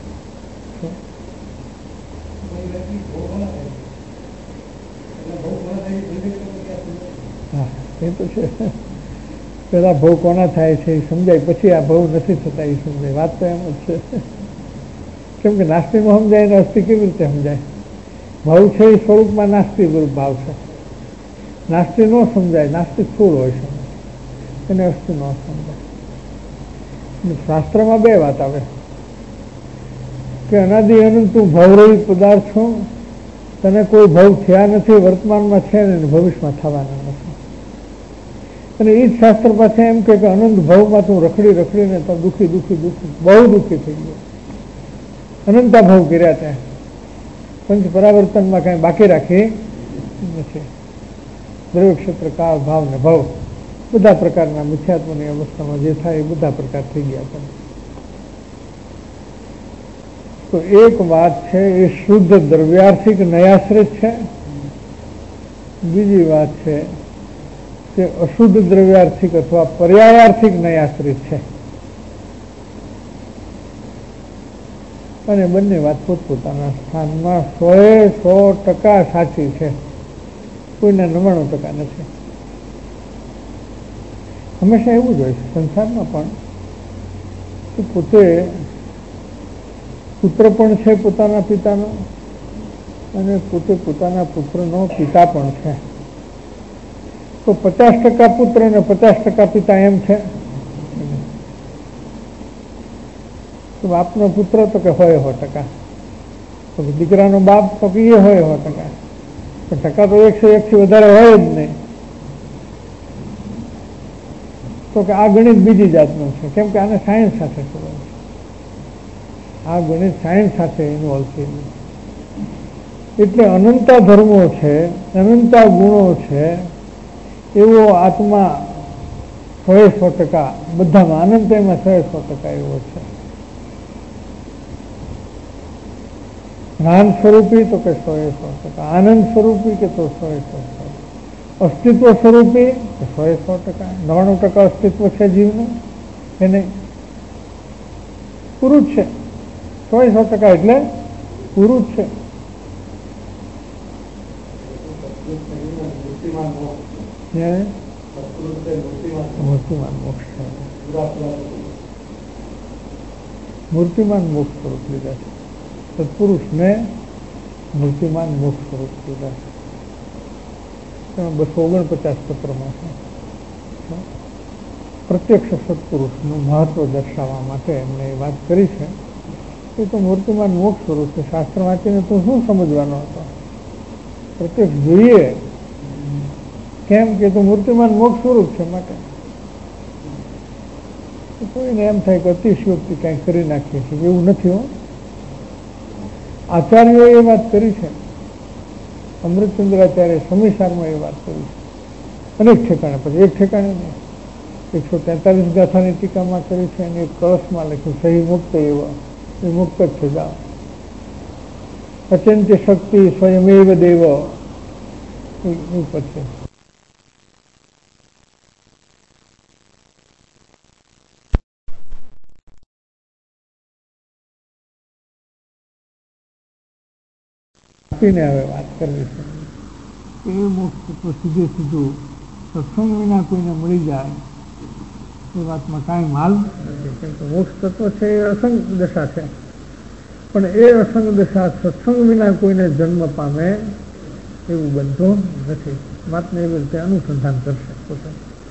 હા એ તો છે. પેલા ભવ કોના થાય છે એ સમજાય, પછી આ ભવ નથી થતા એ સમજાય. વાત તો એમ જ છે. કેમ કે નાસ્તિકમાં સમજાય ને અસ્થિ કેવી રીતે સમજાય? ભાવ છે એ સ્વરૂપમાં નાસ્તિક ભાવ છે. નાસ્તિક ન સમજાય, નાસ્તિક સ્થૂળ હોય છે, એને અસ્થિ ન સમજાય. શાસ્ત્રમાં બે વાત આવે કે અનાદિ અનંત તું ભવરહિત પદાર્થ છો, તને કોઈ ભવ થયા નથી, વર્તમાનમાં છે ને ભવિષ્યમાં થવાના નથી. અને એ જ શાસ્ત્ર પાસે એમ કે અનંત ભવમાં તું રખડી રખડીને તો દુઃખી દુઃખી દુઃખી બહુ દુઃખી થઈ ગયો. અનંતા ભવ કર્યા ત્યાં, પંચ પરાવર્તનમાં કાંઈ બાકી રાખી નથી. દ્રવ્ય ક્ષેત્ર કાળ ભાવ ને ભવ બધા પ્રકારના મિથ્યાત્વની અવસ્થામાં જે થાય એ બધા પ્રકાર થઈ ગયા હતા. તો એક વાત છે એ શુદ્ધ દ્રવ્યાર્થિક નયાશ્રિત છે. બીજી વાત છે કે અશુદ્ધ દ્રવ્યાર્થિક અથવા પર્યાયાર્થિક નયાશ્રિત છે. અને બંને વાત પોતપોતાના સ્થાનમાં સોએ સો ટકા સાચી છે, કોઈના નવ્વાણું ટકા નથી. હંમેશા એવું જ હોય છે સંસારમાં પણ, કે પોતે પુત્ર પણ છે પોતાના પિતાનો, અને પોતે પોતાના પુત્રનો પિતા પણ છે. તો પચાસ ટકા પુત્ર અને પચાસ ટકા પિતા એમ છે. તો બાપનો પુત્ર તો કે હોય સો ટકા, તો દીકરાનો બાપ તો કે એ હોય સો ટકા, પણ ટકા તો એકસો એકથી વધારે હોય જ નહીં. તો કે આ ગણિત બીજી જાતનું છે, કેમ કે આને સાયન્સ સાથે ખબર છે. આ ગણિત સાયન્સ સાથે ઇન્વોલ્વ થયેલું. એટલે અનંતા ધર્મો છે, અનંતા ગુણો છે, એવો આત્મા સો સો ટકા બધામાં, અનંત એમાં સો સો ટકા એવો છે. જ્ઞાન સ્વરૂપી તો કે સો સો ટકા, આનંદ સ્વરૂપી કે તો સો સો ટકા. અસ્તિત્વ સ્વરૂપે સો એ સો ટકા નવ્વાણું ટકા અસ્તિત્વ છે જીવનું એને પૂરું જ છે. સો એ સો ટકા એટલે પૂરું જ છે. મૂર્તિમાન મોક્ષ મૂર્તિમાન મોક્ષ સ્વરૂપ લીધા છે. સત્પુરુષને મૂર્તિમાન મોક્ષ સ્વરૂપ લીધા છે. બસો ઓગણપચાસ પત્રમાં છે. પ્રત્યક્ષ સત્પુરુષનું મહત્વ દર્શાવવા માટે એમણે એ વાત કરી છે એ તો મૂર્તિમાન મોક્ષ સ્વરૂપ છે. શાસ્ત્ર વાંચીને તો શું સમજવાનો હતો? પ્રત્યક્ષ જોઈએ કેમ કે તો મૂર્તિમાન મોક્ષ સ્વરૂપ છે. માટે કોઈને એમ થાય કે અતિશયોક્તિ કાંઈ કરી નાખીએ છીએ, એવું નથી. હો, આચાર્યોએ એ વાત કરી છે. અમૃતચંદ્રાચાર્ય સમીસારમાં એ વાત કરી છે અનેક ઠેકાણે, પછી એક ઠેકાણે નહીં, એકસો તેતાલીસ ગાથાની ટીકામાં કરી છે અને એક કળશમાં લખ્યું સહી મુક્ત એવા એ મુક્ત જ છે. જાઓ અચંત્ય શક્તિ સ્વયમેવ દેવ ઉપર છે. હવે વાત કરવી છે એ મોક્ષ તો સીધે સીધું સત્સંગ વિના કોઈને મળી જાય એ વાતમાં કાંઈ માલ નથી. કેમ કે મોક્ષ તત્વ છે એ અસંગ દશા છે, પણ એ અસંગ દશા સત્સંગ વિના કોઈને જન્મ પામે એવું બનતું નથી. વાતને એવી રીતે અનુસંધાન કરશે પોતે.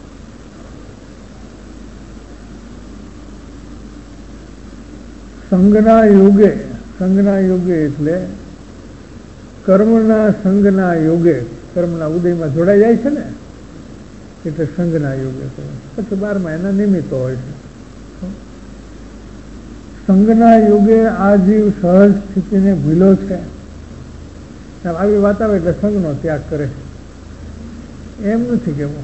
સંગના યોગે, સંગના યોગે એટલે કર્મના સંગના યોગે, કર્મના ઉદયમાં જોડાઈ જાય છે ને એટલે સંગના યોગે કહે. પછી બારમાં એના નિમિત્તો હોય છે. સંગના યોગે આ જીવ સહજ સ્થિતિને ભૂલો છે. આવી વાત આવે એટલે સંગનો ત્યાગ કરે. એમ નથી કેવું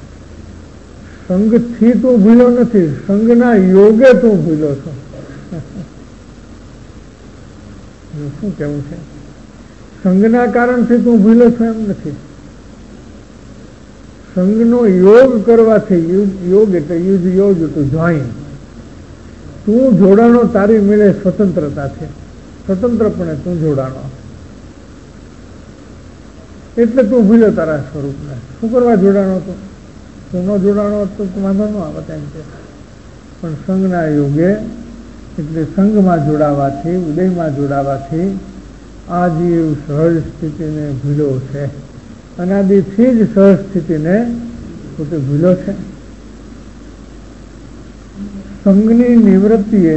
સંગથી તું ભૂલો નથી, સંગના યોગે તું ભૂલો છો. શું કેવું છે? સંગના કારણથી તું ભૂલો છો એમ નથી. સંગનો યોગ કરવાથી, યોગ એટલે યુઝ યોગ ટુ જોઈન, તું જોડાણો તારી મેળે સ્વતંત્રતા છે, સ્વતંત્રપણે તું જોડાણો એટલે તું ભૂલ્યો તારા સ્વરૂપને. શું કરવા જોડાણો તો? તું ન જોડાણો તો વાંધો ન આવે એમ છે. પણ સંગના યોગે એટલે સંઘમાં જોડાવાથી, ઉદયમાં જોડાવાથી આ જીવ સહજ સ્થિતિને ભૂલ્યો છે. અનાદિથી જ સહજ સ્થિતિને પોતે ભૂલ્યો છે. સંઘની નિવૃત્તિએ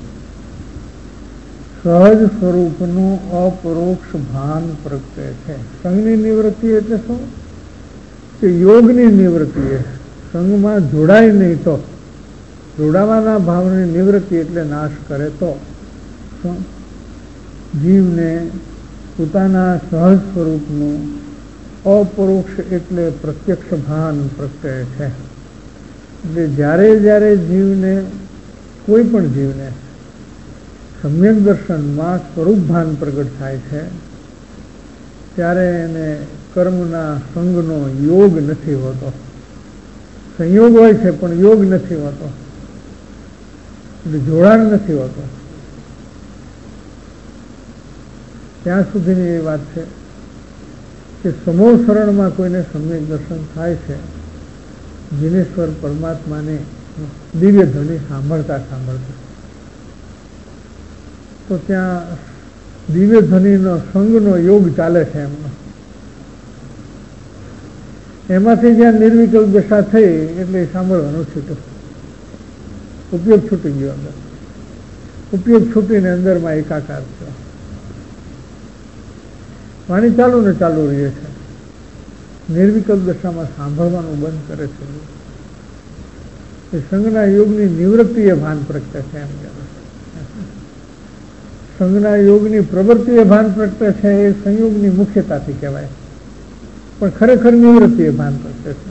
સહજ સ્વરૂપનું અપરોક્ષ ભાન પ્રગટે છે. સંઘની નિવૃત્તિ એટલે શું? કે યોગની નિવૃત્તિએ સંઘમાં જોડાય નહીં તો, જોડાવાના ભાવની નિવૃત્તિ એટલે નાશ કરે તો શું? જીવને પોતાના સહજ સ્વરૂપનું અપરોક્ષ એટલે પ્રત્યક્ષ ભાન પ્રગટે છે. એટલે જ્યારે જ્યારે જીવને, કોઈ પણ જીવને સમ્યક દર્શનમાં સ્વરૂપ ભાન પ્રગટ થાય છે ત્યારે એને કર્મના સંગનો યોગ નથી હોતો. સંયોગ હોય છે પણ યોગ નથી હોતો, એટલે જોડાણ નથી હોતું. ત્યાં સુધીની એ વાત છે કે સમૂહ શરણમાં કોઈને સમ્યક દર્શન થાય છે, જીનેશ્વર પરમાત્માને દિવ્ય ધ્વનિ સાંભળતા સાંભળતા, તો ત્યાં દિવ્ય ધ્વનિનો સંગનો યોગ ચાલે છે એમનો. એમાંથી જ્યાં નિર્વિકલ્પ દશા થઈ એટલે સાંભળવાનું છૂટું, ઉપયોગ છૂટી ગયો. અંદર ઉપયોગ છૂટીને અંદરમાં એકાકાર થયો. વાણી ચાલુ ને ચાલુ રહે છે, નિર્વિકલ્પ દશામાં સાંભળવાનું બંધ કરે છે. એ સંઘના યોગની નિવૃત્તિ એ ભાન પ્રગટે છે. એમ સંઘના યોગની પ્રવૃત્તિ એ ભાન પ્રગટે છે. એ સંયોગની મુખ્યતાથી કહેવાય, પણ ખરેખર નિવૃત્તિ એ ભાન પ્રગટે છે.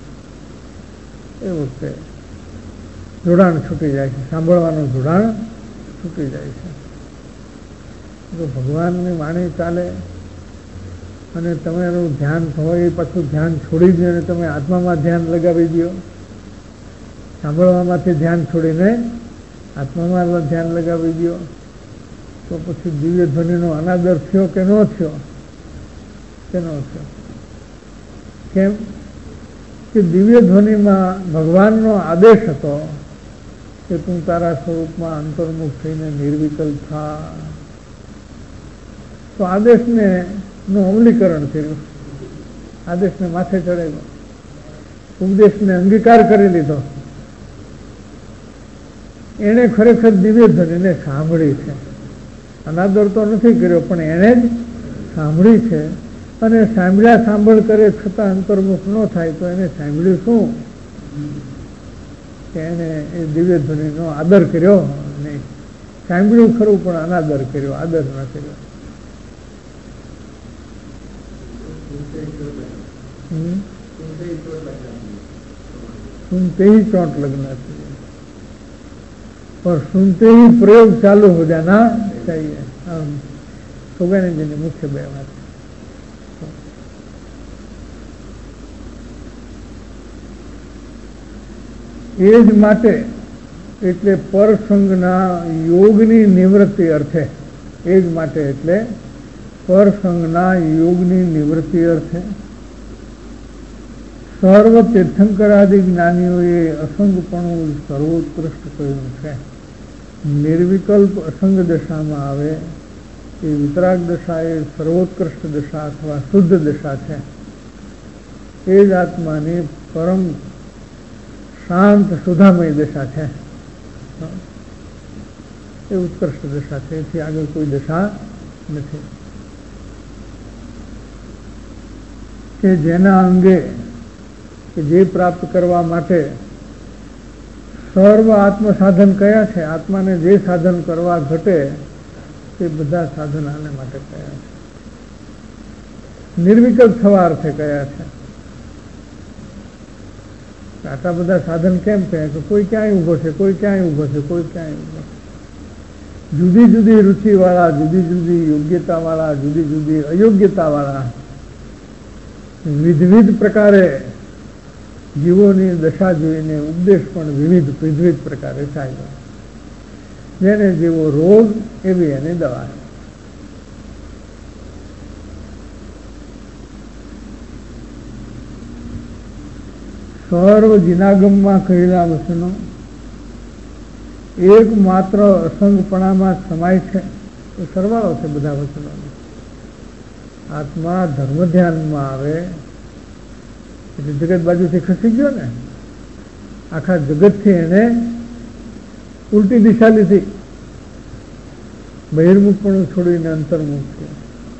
એ વખતે જોડાણ છૂટી જાય છે, સાંભળવાનું જોડાણ છૂટી જાય છે. જો ભગવાનની વાણી ચાલે અને તમારું ધ્યાન હોય એ પાછું ધ્યાન છોડી દો અને તમે આત્મામાં ધ્યાન લગાવી દો. સાંભળવામાંથી ધ્યાન છોડીને આત્મામાં ધ્યાન લગાવી દો તો પછી દિવ્ય ધ્વનિનો અનાદર થયો કે ન થયો? કે ન થયો? કેમ કે દિવ્ય ધ્વનિમાં ભગવાનનો આદેશ હતો કે તું તારા સ્વરૂપમાં અંતર્મુખ થઈને નિર્વિકલ્પ થા. તો આદેશને નું અમલીકરણ કર્યું, આદેશને માથે ચડાવ્યો, ઉપદેશને અંગીકાર કરી લીધો. એણે ખરેખર દિવ્ય ધ્વનિને સાંભળી છે, અનાદર તો નથી કર્યો પણ એણે જ સાંભળી છે. અને સાંભળ્યા સાંભળ કરે છતાં અંતર્મુખ ન થાય તો એને સાંભળ્યું શું? કે એને એ દિવ્ય ધ્વનિનો આદર કર્યો નહીં. સાંભળ્યું ખરું પણ અનાદર કર્યો, આદર ન કર્યો. सुनते ही चोट लगना चाहिए और सुनते ही प्रयोग चालू हो जाना चाहिए. हम सोगानी जी मुख्य બે વાત. એ જ માટે એટલે પરસંગના યોગની નિવૃત્તિ અર્થે, એ જ માટે એટલે પરસંગના યોગની નિવૃત્તિ અર્થે સર્વ તીર્થંકરાદિ જ્ઞાનીઓએ અસંગપણું સર્વોત્કૃષ્ટ કહ્યું છે. નિર્વિકલ્પ અસંગ દશામાં આવે એ વિતરાગ દશા એ સર્વોત્કૃષ્ટ દશા અથવા શુદ્ધ દશા છે. એ જ આત્માની પરમ શાંત સુધામય દશા છે, એ ઉત્કૃષ્ટ દશા છે. એથી આગળ કોઈ દશા નથી કે જેના અંગે કે જે પ્રાપ્ત કરવા માટે સર્વ આત્મ સાધન કયા છે, આત્માને જે સાધન કરવા ઘટે તે બધા સાધન આને માટે કયા છે, નિર્વિકલ્પ થવા અર્થે કયા છે. આટલા બધા સાધન કેમ કહે કે કોઈ ક્યાંય ઊભો છે, કોઈ ક્યાંય ઊભો છે, કોઈ ક્યાંય ઊભો છે. જુદી જુદી રુચિવાળા, જુદી જુદી યોગ્યતાવાળા, જુદી જુદી અયોગ્યતાવાળા વિવિધ પ્રકારે જીવોની દશા જોઈને ઉપદેશ પણ વિવિધ વિવિધ પ્રકારે થાય. જેને જેવો રોગ એવી એની દવા. સર્વ જીનાગમમાં કહેલા વચનો એકમાત્ર અસંગપણામાં સમાય છે. એ સરવાળો છે બધા વચનોનો. આત્મા ધર્મ ધ્યાનમાં આવે એટલે જગત બાજુથી ખસી ગયો ને, આખા જગતથી એને ઉલટી દિશા લીધી, બહિર્મુખપણું છોડીને અંતર્મુખ થયો.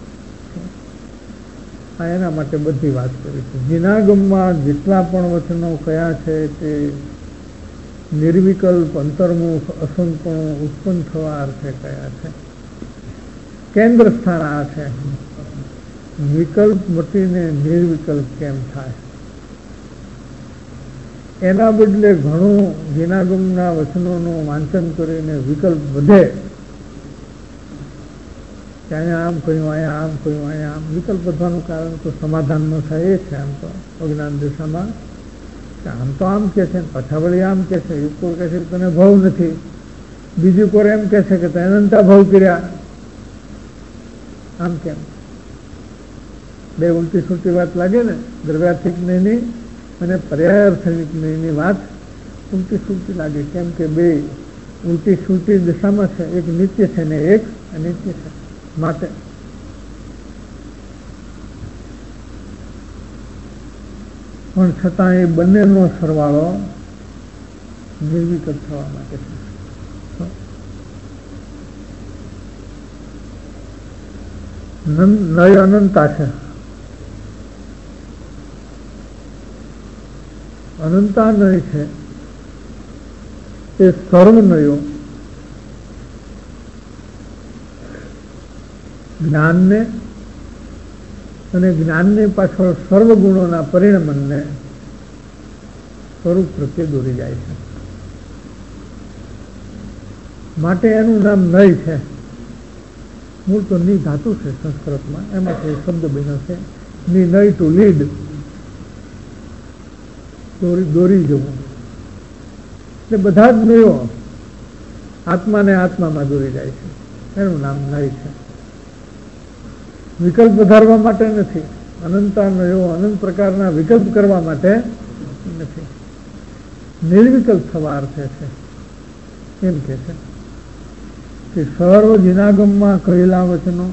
આ એના માટે બધી વાત કરી છે. જીનાગમમાં જેટલા પણ વચનો કયા છે તે નિર્વિકલ્પ, અંતર્મુખ, અસંગપણું ઉત્પન્ન થવા અર્થે કયા છે. કેન્દ્ર સ્થાન આ છે. વિકલ્પ મટીને નિર્વિકલ્પ કેમ થાય? એના બદલે ઘણું જીનાગમના વચનોનું વાંચન કરીને વિકલ્પ વધે કે અહીંયા આમ કહ્યું, અહીંયા આમ કહ્યું, અહીંયા આમ. વિકલ્પ વધવાનું કારણ તો સમાધાન ન થાય એ છે. આમ તો અજ્ઞાન દિશામાં આમ તો આમ કે છે, પાછા વળી આમ કે છે. એક કોર કહે છે તને ભાવ નથી, બીજું કોર એમ કે છે કે તને અનંતા ભાવ કર્યા. આમ કેમ? બે ઉલટી સુલટી વાત લાગે ને. દ્રવ્યાર્થિક નહીં અને પર્યાયાર્થિક નહીં વાત ઉલટી સુલટી લાગે. કેમ કે બે ઉલટી સુલટી દિશામાં છે, એક નિત્ય છે ને એક અનિત્ય છે. માટે પણ છતાં એ બંનેનો સરવાળો નિર્વિકલ્પ થવા માટે છે. નય અનંતા છે. અનંતા નય છે એ સર્વનયો જ્ઞાનને અને જ્ઞાનની પાછળ સર્વગુણોના પરિણમનને સ્વરૂપ પ્રત્યે દોરી જાય છે. માટે એનું નામ નય છે. મૂળ તો ની ધાતુ છે સંસ્કૃતમાં, એમાંથી શબ્દ બન્યો છે ની નઈ ટુ લીડ, દોરી દોરી જવું. એટલે બધા જ નયો આત્માને આત્મામાં દોરી જાય છે, એનું નામ નય છે. વિકલ્પ વધારવા માટે નથી, અનંતા નયો અનંત પ્રકારના વિકલ્પ કરવા માટે નથી, નિર્વિકલ્પ થવા અર્થે છે. એમ કે છે કે સર્વ જીનાગમમાં કહેલા વચનો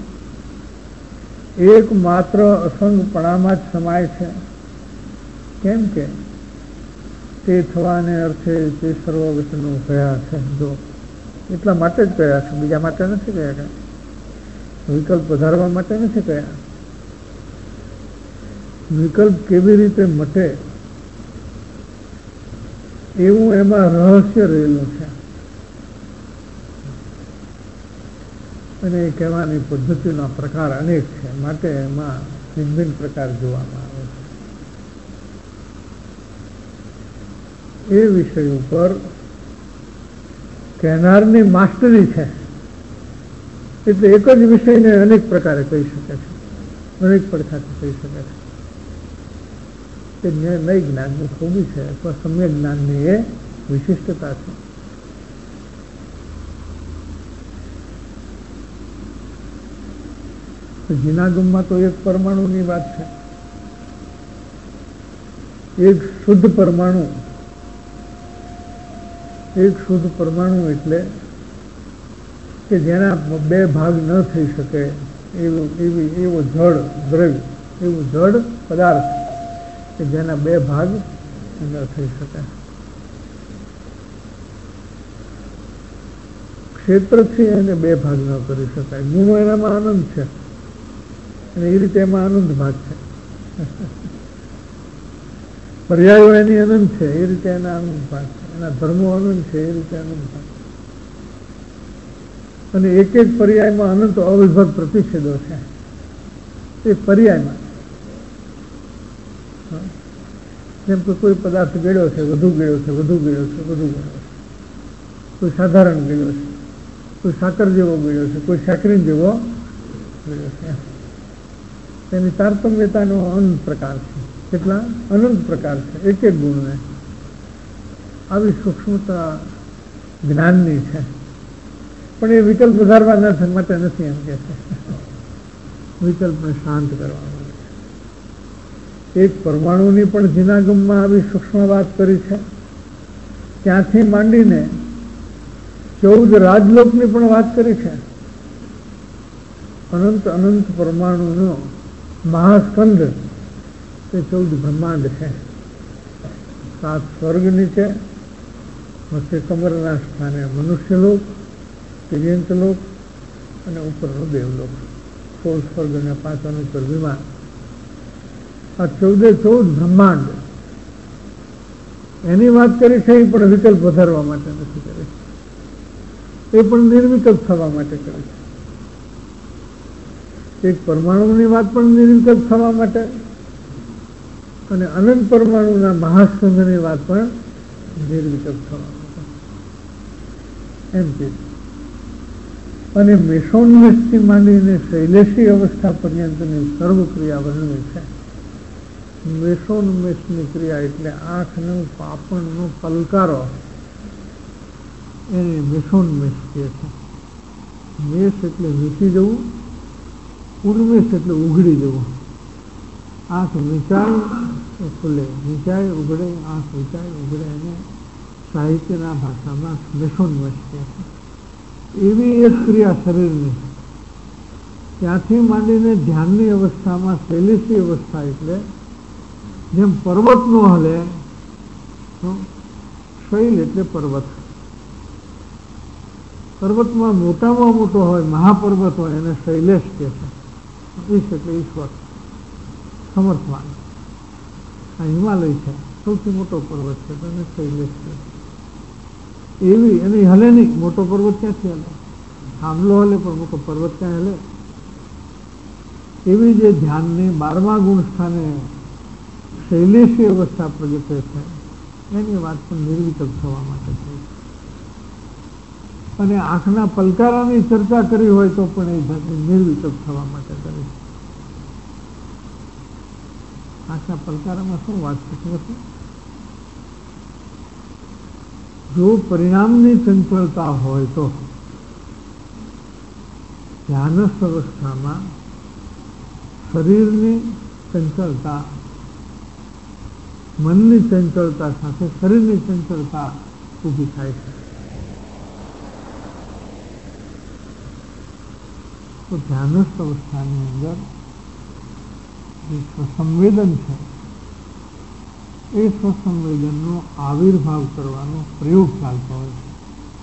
એકમાત્ર અસંગપણામાં જ સમાય છે. કેમ કે તે થવાને અર્થે તે સર્વ વચનો કયા છે, જો એટલા માટે જ કયા છે, બીજા માટે નથી કયા. કે વિકલ્પ વધારવા માટે નથી કયા. વિકલ્પ કેવી રીતે મટે એવું એમાં રહસ્ય રહેલું છે, અને એ કહેવાની પદ્ધતિનો પ્રકાર અનેક છે, માટે એમાં ભિન્ન ભિન્ન પ્રકાર જોવામાં આવે છે. એ વિષય ઉપર કહેનારની માસ્ટરી છે, એટલે એક જ વિષયને અનેક પ્રકારે કહી શકે છે, અનેક પડખાથી કહી શકે છે. કે નય જ્ઞાનની ખૂબી છે અથવા સમ્યક જ્ઞાનની એ વિશિષ્ટતા છે. જીનાગમમાં તો એક પરમાણુની વાત છે, એક શુદ્ધ પરમાણુ. એક શુદ્ધ પરમાણુ એટલે કે જેના બે ભાગ ન થઈ શકે એવું એવી એવો જળ દ્રવ્ય, એવું જળ પદાર્થ કે જેના બે ભાગ ન થઈ શકે. ક્ષેત્રથી એને બે ભાગ ન કરી શકાય. ગુણો એનામાં આનંદ છે, અને એ રીતે એમાં આનંદ ભાગ છે. પર્યાયો એની અનંત છે, એ રીતે એના આનંદ ભાગ છે. એના ધર્મો અનંત છે, એ રીતે અનંત ભાગ. અને એક એક પર્યાયમાં અનંત અવિભક્ત પ્રતિષેધો છે. એ પર્યાયમાં જેમ કે કોઈ પદાર્થ ગળ્યો છે, વધુ ગળ્યો છે, વધુ ગળ્યો છે, વધુ ગળ્યો છે. કોઈ સાધારણ ગળ્યો છે, કોઈ સાકર જેવો ગળ્યો છે, કોઈ સાકરીન જેવો ગળ્યો છે. તેની તારતમ્યતાનો અનંત પ્રકાર છે. કેટલા અનંત પ્રકાર છે એક એક ગુણને. આવી સૂક્ષ્મતા જ્ઞાનની છે, પણ એ વિકલ્પ વધારવા માટે નથી, એમ કે છે. વિકલ્પને શાંત કરવા માટે. એક પરમાણુની પણ જીનાગમમાં આવી સૂક્ષ્મ વાત કરી છે. ત્યાંથી માંડીને ચૌદ રાજલોકની પણ વાત કરી છે. અનંત અનંત પરમાણુનો મહાસ્કંદ તે ચૌદ બ્રહ્માંડ છે. સાત સ્વર્ગ નીચે, વચ્ચે કમરના સ્થાને મનુષ્યલોક, તિર્યંતલોક અને ઉપરનો દેવલોક. સોળ સ્વર્ગ અને પાંચ અનુપર વિમાન. આ ચૌદે ચૌદ બ્રહ્માંડ એની વાત કરી છે, એ પણ વિકલ્પ વધારવા માટે નથી કરી. એ પણ નિર્વિકલ્પ થવા માટે કરી છે. એક પરમાણુની વાત પણ નિર્વિકલ્પ થવા માટે, અને અનંત પરમાણુના મહાસ્કંદની વાત પણ નિર્વિકલ્પ થવા માટે, એમ કે. અને મેષોન્મેષથી માંડીને શૈલેષી અવસ્થા પર્યંતની સર્વ ક્રિયા વર્ણવી છે. મેષોન્મેષની ક્રિયા એટલે આંખનું પાપણનો પલકારો, એને મેષોન્મેષ કહે છે. મેષ એટલે વીંચી જવું, ઉન્મેષ એટલે ઉઘડી જવું. આંખ વીંચાય ખુલે, વીંચાય ઉઘડે, આંખ વીંચાય ઉઘડે, એને સાહિત્યના ભાષામાં મેષોન્મેષ કહે છે. એવી એક ક્રિયા શરીરની. ત્યાંથી માંડીને ધ્યાનની અવસ્થામાં શૈલેષી અવસ્થા એટલે જેમ પર્વત નો હલે, શૈલ એટલે પર્વત. પર્વતમાં મોટામાં મોટો હોય, મહાપર્વત હોય, એને શૈલેષ કહે છે. ઈશ એટલે ઈશ્વર, સમર્થવાન. આ હિમાલય છે, સૌથી મોટો પર્વત છે, તેને શૈલેષ કહે છે. એવી એની હલે નહીં. મોટો પર્વત ક્યાંથી હલે? થાંભલો હલે, પણ મોટો પર્વત ક્યાં હલે? એવી જે ધ્યાનની બારમા ગુણ સ્થાને શૈલેષી અવસ્થા પ્રગટે છે, એની વાત પણ નિર્વિકલ્પ થવા માટે થઈ. અને આંખના પલકારાની ચર્ચા કરી હોય તો પણ એ જાતે નિર્વિકલ્પ થવા માટે કરે છે. આંખના પલકારામાં શું વાત છે? જો પરિણામની ચંચળતા હોય તો ધ્યાનસ્થ અવસ્થામાં શરીરની ચંચળતા, મનની ચંચળતા સાથે શરીરની ચંચળતા ઊભી થાય છે. તો ધ્યાનસ્થ અવસ્થાની અંદર જે સ્વસંવેદન છે એ સ્વસંવેદનનો આવિર્ભાવ કરવાનો પ્રયોગ ચાલતો હોય છે.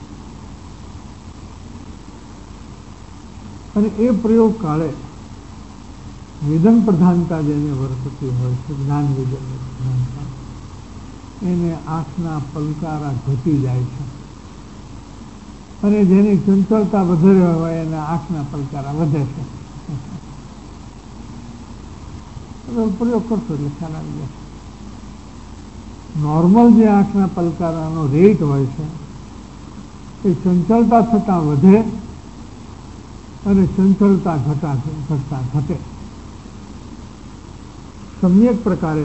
અને એ પ્રયોગ કાળે વેદન પ્રધાનતા જેને વર્તતી હોય છે, જ્ઞાન વેદનની પ્રધાનતા, એને આંખના પલકારા ઘટી જાય છે. અને જેની ચંચળતા વધારે હોય એના આંખના પલકારા વધે છે. પ્રયોગ કરશો એટલે ખ્યાલ આવી જશે. નોર્મલ જે આંખના પલકારાનો રેટ હોય છે એ ચંચળતા થતાં વધે અને ચંચળતા ઘટા ઘટતા ઘટે. સમ્યક પ્રકારે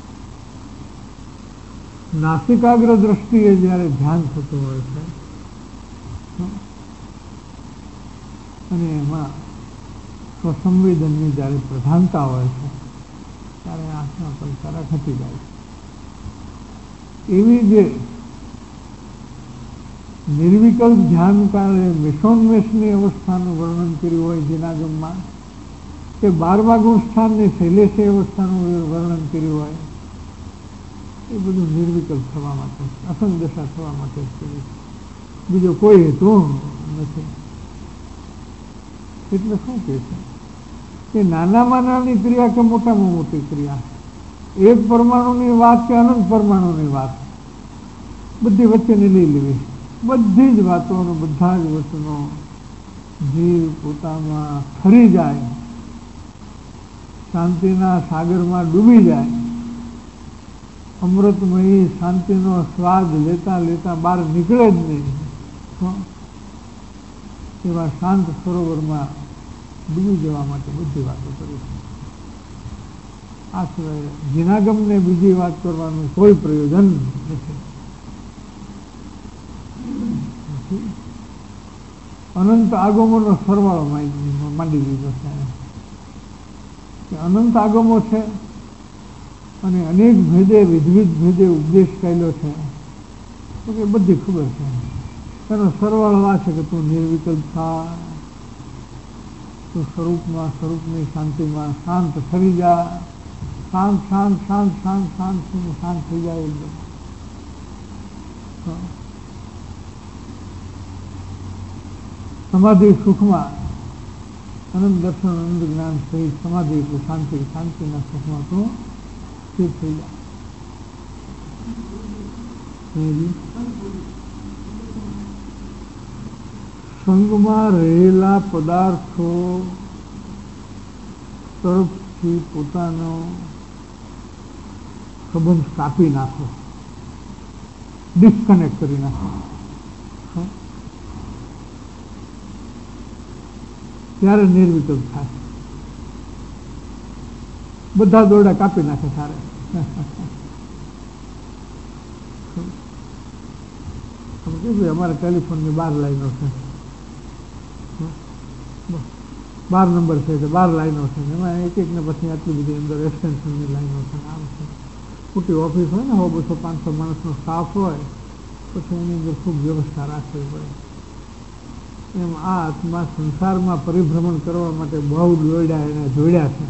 નાસિકાગ્ર દ્રષ્ટિએ જ્યારે ધ્યાન થતું હોય છે અને એમાં સ્વસંવેદનની જ્યારે પ્રધાનતા હોય છે ત્યારે આંખના પલકારા ઘટી જાય છે. એવી જે નિર્વિકલ્પ ધ્યાન કાળે વિષોન્મેષની અવસ્થાનું વર્ણન કર્યું હોય જીનાગમમાં, કે બારમા ગુણસ્થાનની શૈલેષી અવસ્થાનું વર્ણન કર્યું હોય, એ બધું નિર્વિકલ્પ થવા માટે, અસંગ દશા થવા માટે જ કર્યું છે. બીજો કોઈ હેતુ નથી. એટલે શું કહે છે કે નાનામાં નાની ક્રિયા કે મોટામાં મોટી ક્રિયા, એક પરમાણુની વાત કે અનંત પરમાણુની વાત, બધી વચ્ચેની લઈ લેવી. બધી જ વાતોનો, બધા જ વચનો જીવ પોતામાં ફરી જાય, શાંતિના સાગરમાં ડૂબી જાય, અમૃતમયી શાંતિનો સ્વાદ લેતા લેતા બહાર નીકળે જ નહીં, એવા શાંત સરોવરમાં ડૂબી જવા માટે બધી વાતો કરી છે. આ સિવાય જીનાગમને બીજી વાત કરવાનું કોઈ પ્રયોજન નથી. અનંત આગમોનો સરવાળો માંડી લીધો છે કે અનંત આગમો છે અને અનેક ભેદે વિધવિધ ભેદે ઉપદેશ કરેલો છે, તો કે બધી ખબર છે. એનો સરવાળો આ છે કે તું નિર્વિકલ્પ થા, તું સ્વરૂપમાં, સ્વરૂપની શાંતિમાં શાંત થઈ જા, શાંત શાંત શાંત શાંત શાંત શાંત થઈ જાય એકદમ. સમાધિ સુખમાં અનંત દર્શન, અનંત જ્ઞાન સહિત સમાધિ એટલે શાંતિ, શાંતિના સુખમાં તું સ્થિર થઈ જાય. સંગમાં રહેલા પદાર્થો તરફથી પોતાનો સંબંધ કાપી નાખો, ડિસ્કનેક્ટ કરી નાખો, ત્યારે નિર્વિકલ્પ થાય. બધા દોરડા કાપી નાખે સારે. અમારે ટેલિફોનની બાર લાઈનો છે, બાર નંબર છે તો બાર લાઈનો છે, એમાં એક એક ને પછી આટલી બધી અંદર એક્સટેન્શનની લાઈનો છે. આમ છે મોટી ઓફિસ હોય ને, હો બસો પાંચસો માણસનો સ્ટાફ હોય, પછી એની અંદર ખૂબ વ્યવસ્થા રાખવી પડે. એમ આ આત્મા સંસારમાં પરિભ્રમણ કરવા માટે બહુ દોડ્યા એને જોડ્યા છે.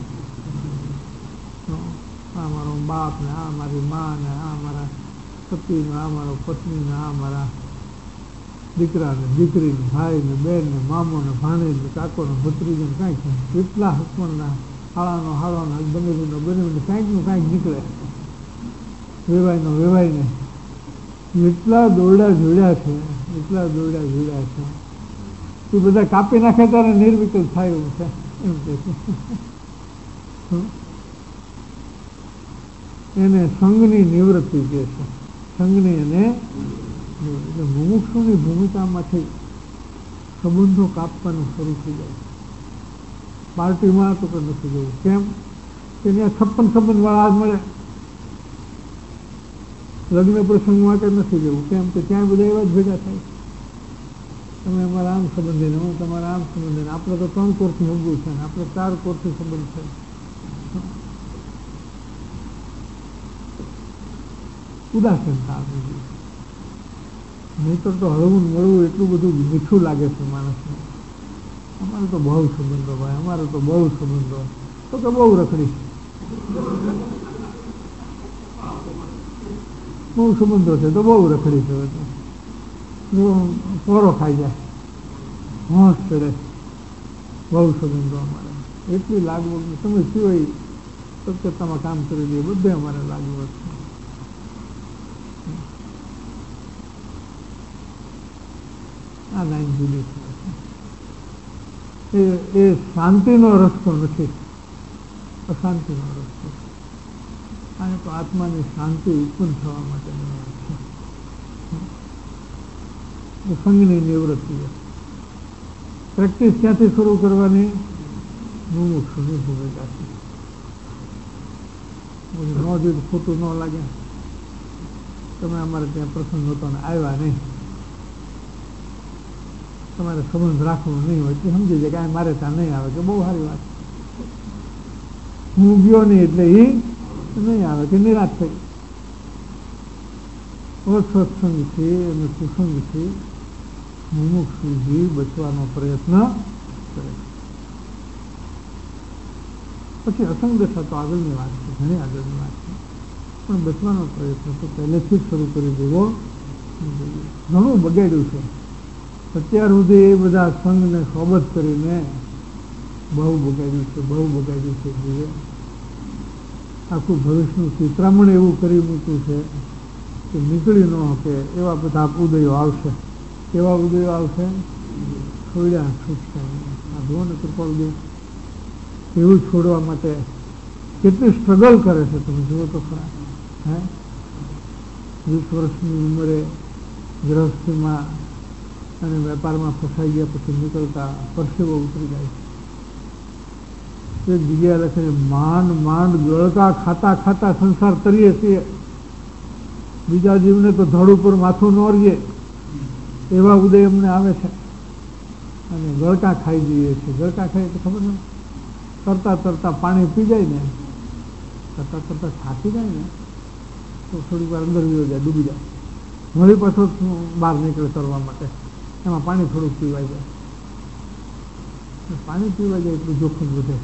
આ મારો બાપ ને, આ મારી મા ને, આ મારા પતિ ને, આ મારો પત્ની ને, આ મારા દીકરા ને, દીકરી ને, ભાઈ ને, બેન ને, મામો ને, ભાણેજ ને, કાકો ને, ભત્રીજો ને, કાંઈક કેટલા હસમણના હાળાનો હાળો ને, બનેવીનો બનેવીને કાંઈક નું કાંઈક નીકળે, વેવાયનો વેવાય ને, એટલા દોરડા જોડ્યા છે, એટલા દોરડા જોડ્યા છે, એ બધા કાપી નાખે ત્યારે નિર્વિકલ્પ થાય એવું છે. એમ કે એને સંઘની નિવૃત્તિ કહે છે. સંઘની અને મુમુક્ષુની ભૂમિકામાંથી સંબંધો કાપવાનું શરૂ થઈ જાય. પાર્ટીમાં તો કે નથી જવું. કેમ કે ત્યાં છપ્પન સંબંધ વાળા મળે. લગ્ન પ્રસંગ માટે નથી જવું. કેમ કે ત્યાં બધા એવા જ ભેગા થાય. તમે અમારા આમ સંબંધી, હું તમારા આમ સંબંધી. આપણે તો ત્રણ કોર્સથી હગું છે, આપણે ચાર કોર્સથી સંબંધ છે. ઉદાસીનતા આપી દીધી. નહીતર તો હળવું મળવું એટલું બધું મીઠું લાગે છે માણસને. અમારે તો બહુ સંબંધો ભાઈ, અમારે તો બહુ સંબંધો. તો કે બહુ રખડી, બહુ સંબંધો છે તો બહુ રખડી છે. જો પોરો ખાઈ જાય, હોંશ ચડે. બહુ સંબંધો અમારે એટલી લાગવગ તમે સિવાય સત્યતામાં કામ કરી દઈએ બધે અમારે લાગવગ છે. આ લાઈન જુદી છે. એ શાંતિનો રસ્તો નથી, અશાંતિનો રસ્તો. અને તો આત્માની શાંતિ ઉત્પન્ન થવા માટેની વાત છે. સંઘની નિવૃત્તિ. પ્રેક્ટિસ ક્યાંથી શરૂ કરવાની? મુમુક્ષુની ભૂમિકાથી. ન દીધું ખોટું ન લાગે. તમે અમારે ત્યાં પ્રસંગ હતો ને આવ્યા નહીં, તમારે સંબંધ રાખવાનો નહીં હોય તો સમજી જાય કે મારે ત્યાં નહીં આવે કે બહુ સારી વાત. હું ગયો નહીં એટલે એ નહીં આવે કે નિરાશ થઈ. અસત્સંગથી અને કુસંગથી મુમુક્ષુજી બચવાનો પ્રયત્ન કરે. પછી અસંગ દશા તો આગળની વાત છે, ઘણી આગળની વાત છે. પણ બચવાનો પ્રયત્ન તો પહેલેથી જ શરૂ કરી દેવો જોઈએ. ઘણું બગાડ્યું છે અત્યાર સુધી. એ બધા સંઘને સોબત કરીને બહુ બગાડ્યું છે, બહુ બગાડ્યું છે. જીવે આખું ભવિષ્યનું ચિત્રામણ એવું કરી મૂક્યું છે કે નીકળી ન શકે એવા બધા ઉદયો આવશે. કેવા ઉદયો આવશે? છોડ્યા છૂટશે. આ જુઓ ને કૃપાલદેવ એવું છોડવા માટે કેટલી સ્ટ્રગલ કરે છે. તમે જુઓ તો ખરા. હે વીસ વર્ષની ઉંમરે ગૃહસ્થીમાં અને વેપારમાં ફસાઈ ગયા પછી નીકળતા પરસેવો ઉતરી જાય છે. એક જગ્યાએ લખે માંડ માંડ ગળકા ખાતા ખાતા સંસાર કરીએ છીએ, બીજા જીવને તો ધડ ઉપર માથું ન રહીએ એવા ઉદય અમને આવે છે અને ગળકા ખાઈ જઈએ છીએ. ગળકા ખાઈ તો ખબર ને, તરતા તરતા પાણી પી જાય ને, તરતા તરતા થાકી જાય ને તો થોડીક વાર અંદર વિયો જાય, ડૂબી જાય. વળી પાછો બહાર નીકળે તરવા માટે. એમાં પાણી થોડુંક પીવાઈ જાય. પાણી પીવાઈ જાય એટલું જોખમ વધે.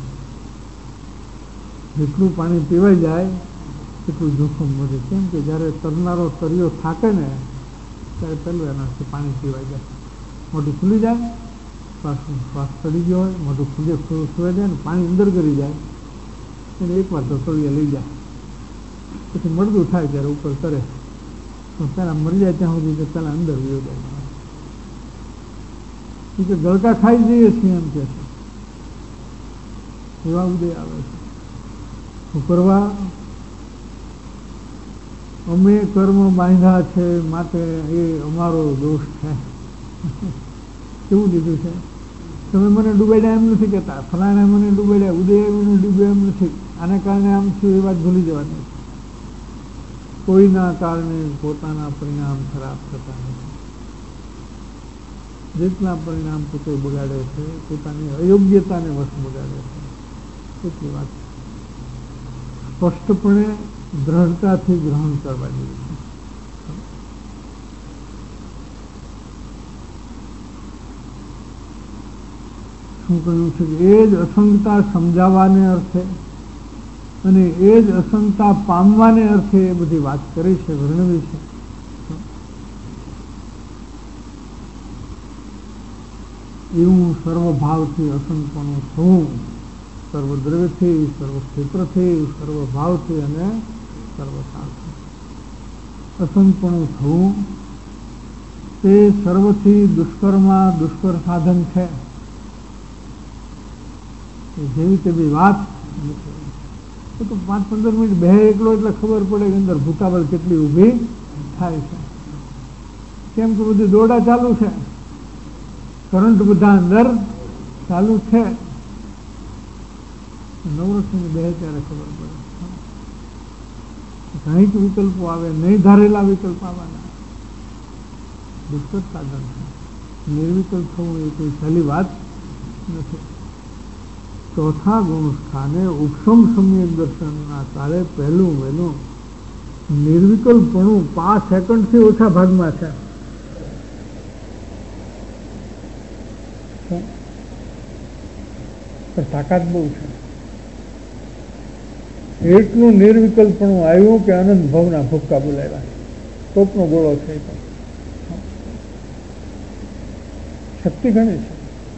જેટલું પાણી પીવાઈ જાય એટલું જોખમ વધે. કેમ કે જ્યારે તરનારો તરિયો થાકે ને ત્યારે પહેલું એનાથી પાણી પીવાઈ જાય. મોઢું ખુલી જાય, શ્વાસ શ્વાસ ચડી ગયો હોય, મોઢું ખુલે ખુવાઈ જાય ને પાણી અંદર કરી જાય એને એકવાર તો તળિયે લઈ જાય. પછી મળદું થાય ત્યારે ઉપર તરે. પણ પહેલાં મરી જાય ત્યાં સુધી તો પહેલાં અંદર વયો જાય. કે ગળકા ખાઈ જઈએ છીએ એમ કે છે. એવા ઉદય આવે છે. શું કરવા? અમે કર્મ બાંધ્યા છે માટે એ અમારો દોષ છે. કેવું લીધું છે? તમે મને ડૂબાડ્યા એમ નથી કહેતા, ફલાણા મને ડૂબાડ્યા, ઉદય મને ડૂબે એમ નથી. આને કારણે આમ થયું એ વાત ભૂલી જવાની. કોઈના કારણે પોતાના પરિણામ ખરાબ થતા નથી. જેટલા પરિણામ પોતે બગાડે છે પોતાની અયોગ્યતાને વશ બગાડે છે એટલી વાત સ્પષ્ટપણે દ્રઢતાથી ગ્રહણ કરવા જેવી છે. શું કહ્યું છે કે એ જ અસંગતા સમજાવવાને અર્થે અને એ જ અસંગતા પામવાને અર્થે એ બધી વાત કરી છે, વર્ણવી છે. એવું સર્વભાવથી અસંગપણું થવું, સર્વદ્રવ્યથી, સર્વક્ષેત્રથી, સર્વભાવથી અને સર્વકાળથી અસંગપણું થવું તે સર્વથી દુષ્કરમાં દુષ્કર સાધન છે. જેવી તેવી વાત તો પાંચ પંદર મિનિટ બે એકલો એટલે ખબર પડે કે અંદર ભૂતાવળ કેટલી ઊભી થાય છે. કેમ કે બધી દોડા ચાલુ છે. કરંટ બધા અંદર ચાલુ છે. નવરસની બે ત્યારે ખબર પડે. ઘણીક વિકલ્પો આવે, નહીં ધારેલા વિકલ્પ આવવાના. દુષ્કર સાધન છે. નિર્વિકલ્પ થવું એ કોઈ સહેલી વાત નથી. ચોથા ગુણ સ્થાને ઉપસમ સમ્યક દર્શનના કાળે પહેલું વહેલું નિર્વિકલ્પણું પાંચ સેકન્ડથી ઓછા ભાગમાં છે. પણ તાકાત બહુ છે. એટલું નિર્વિકલ્પણું આવ્યું કે અનંત ભવના ભૂક્કા બોલાવ્યા. ટોપનો ગોળો છે. શક્તિ ઘણી છે.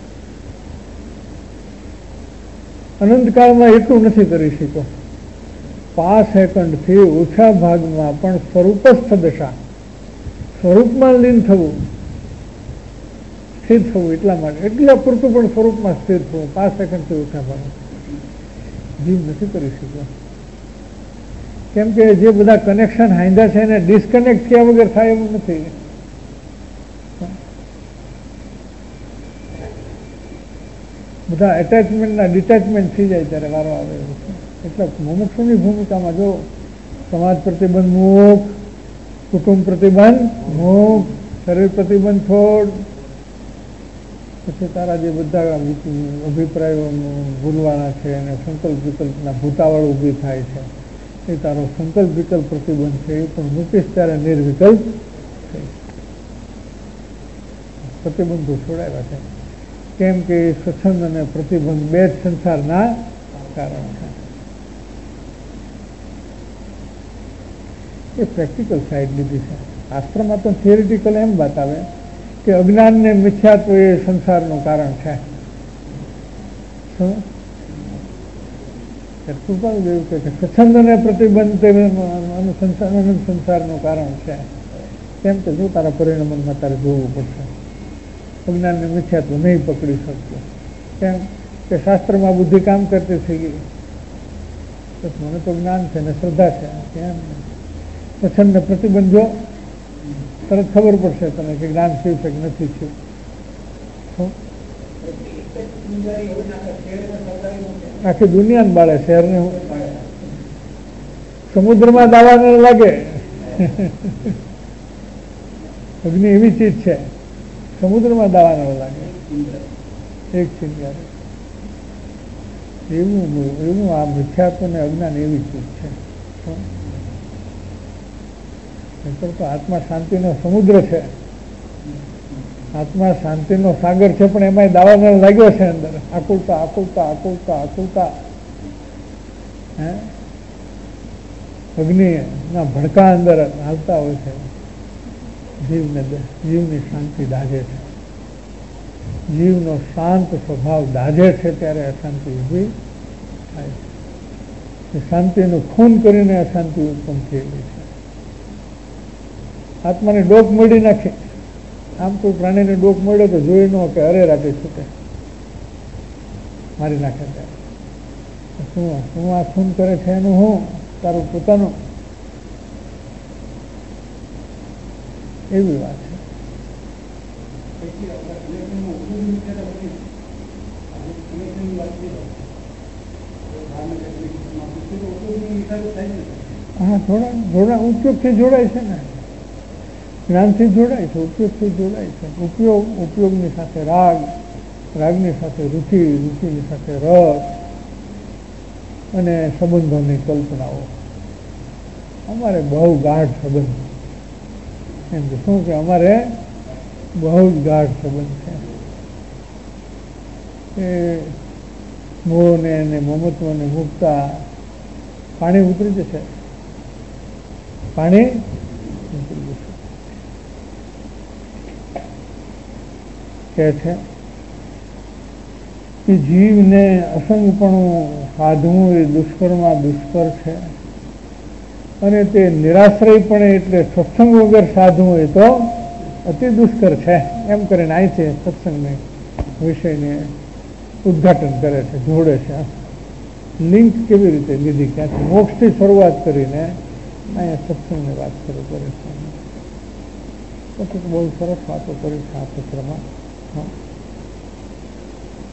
અનંતકાળમાં એટલું નથી કરી શક્યો. પાંચ સેકન્ડથી ઓછા ભાગમાં પણ સ્વરૂપસ્થ દશા, સ્વરૂપમાં લીન થવું, સ્થિર થવું, એટલા માટે એટલા પૂરતું પણ સ્વરૂપમાં સ્થિર થવું પાંચ સેકન્ડથી ઓછા ભાગમાં જીવ નથી કરી શક્યો. કેમ કે જે બધા કનેક્શન હાંધા છે એને ડિસ્કનેક્ટ થયા વગર થાય એવું નથી. બધા એટેચમેન્ટના ડિટેચમેન્ટ થઈ જાય ત્યારે વારો આવે એવું છે. એટલે મુમુક્ષુની ભૂમિકામાં જો સમાજ પ્રતિબંધ મુક્ત, કુટુંબ પ્રતિબંધ મુક્ત, શરીર પ્રતિબંધ છોડ, પછી તારા જે બધા અભિપ્રાયો ભૂલવાના છે અને સંકલ્પ વિકલ્પના ભૂતાવળ ઊભી થાય છે એ તારો સંકલ્પ વિકલ્પ પ્રતિબંધ છે એ પણ મૂકીશ ત્યારે નિર્વિકલ્પ થઈ. પ્રતિબંધો છોડાવ્યા છે. કેમ કે સ્વચ્છંદ અને પ્રતિબંધ બે જ સંસારના કારણ છે. એ પ્રેક્ટિકલ સાઈડ લીધી છે. શાસ્ત્રમાં તો થિયરિટિકલ એમ બતાવે કે અજ્ઞાન ને મિથ્યાત્વ એ સંસારનું કારણ છે. જોયું કે સ્વચ્છંદ અને પ્રતિબંધ સંસારનું કારણ છે. કેમ કે જો તારા પરિણમનમાં તારે જોવું પડશે. અજ્ઞાન ને મિથ્યાત્વ નહીં પકડી શકતો. કેમ કે શાસ્ત્રમાં બુદ્ધિ કામ કરતી થઈ ગઈ. મને તો જ્ઞાન છે ને શ્રદ્ધા છે. કેમ સ્વચ્છંદ ને પ્રતિબંધ જો તરત ખબર પડશે તને કે જ્ઞાન થયું છે કે નથી થયું. આખી દુનિયાને બાળે, શહેરને સમુદ્રમાં દાવાને લાગે. અગ્નિ એવી ચીજ છે, સમુદ્રમાં દાવાને લાગે એક ચિંતા. એવું એવું આ મિથ્યાત્વ ને અજ્ઞાન એવી ચીજ છે. તો આત્મા શાંતિનો સમુદ્ર છે, આત્મા શાંતિનો સાગર છે, પણ એમાં દાવાનો લાગ્યો છે અંદર. આકુલતા આકુલતા આકુલતા આકુલતા હે અગ્નિ ના ભડકા અંદર હાલતા હોય છે. જીવને જીવની શાંતિ દાઝે છે, જીવનો શાંત સ્વભાવ દાઝે છે ત્યારે અશાંતિ ઊભી થાય છે. શાંતિનું ખૂન કરીને અશાંતિ ઉત્પન્ન થયેલી છે. આત્માની ડોક મળી નાખે. આમ કોઈ પ્રાણીને ડોક મળ્યો તો જોઈ ન કે અરે રાતે છૂટે, મારી નાખે. ત્યારે શું શું આ ખૂન કરે છે એનું હું તારું પોતાનું, એવી વાત છે. હા, થોડા થોડા ઉપયોગથી જોડાય છે ને, જ્ઞાનથી જોડાય છે, ઉપયોગથી જોડાય છે. ઉપયોગ ઉપયોગની સાથે રાગ, રાગની સાથે રુચિ, રુચિની સાથે રસ અને સંબંધોની કલ્પનાઓ. અમારે બહુ ગાઢ સંબંધ એમ કે શું કે અમારે બહુ જ ગાઢ સંબંધ છે. એ મોહને અને મમત્વને મૂકતા પાણી ઉતરી જશે, પાણી ઉતરી જશે. કે છે કે જીવને અસંગપણું સાધવું એ દુષ્કર્મમાં દુષ્કર છે, અને તે નિરાશ્રયપણે એટલે સત્સંગ વગર સાધવું એ તો અતિ દુષ્કર છે. એમ કરીને અહીંથી સત્સંગને વિષયને ઉદ્ઘાટન કરે છે, જોડે છે. લિંક કેવી રીતે લીધી, ક્યાંથી મોક્ષથી શરૂઆત કરીને અહીંયા સત્સંગની વાત શરૂ કરે છે. પછી બહુ સરસ વાતો કરી છે આ પત્રમાં.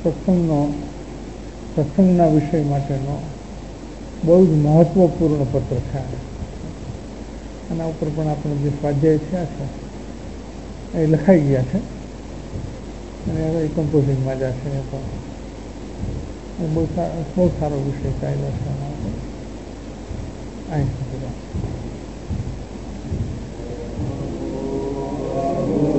સત્સંગનો સત્સંગના વિષય માટેનો બહુ જ મહત્વપૂર્ણ પત્ર છે. આના ઉપર પણ આપણે જે સ્વાધ્યાય થયા છે એ લખાઈ ગયા છે અને હવે કમ્પોઝિંગમાં જશે. એ પણ બહુ સારો બહુ સારો વિષય ચાલ્યો છે આના ઉપર અહીં સુધી.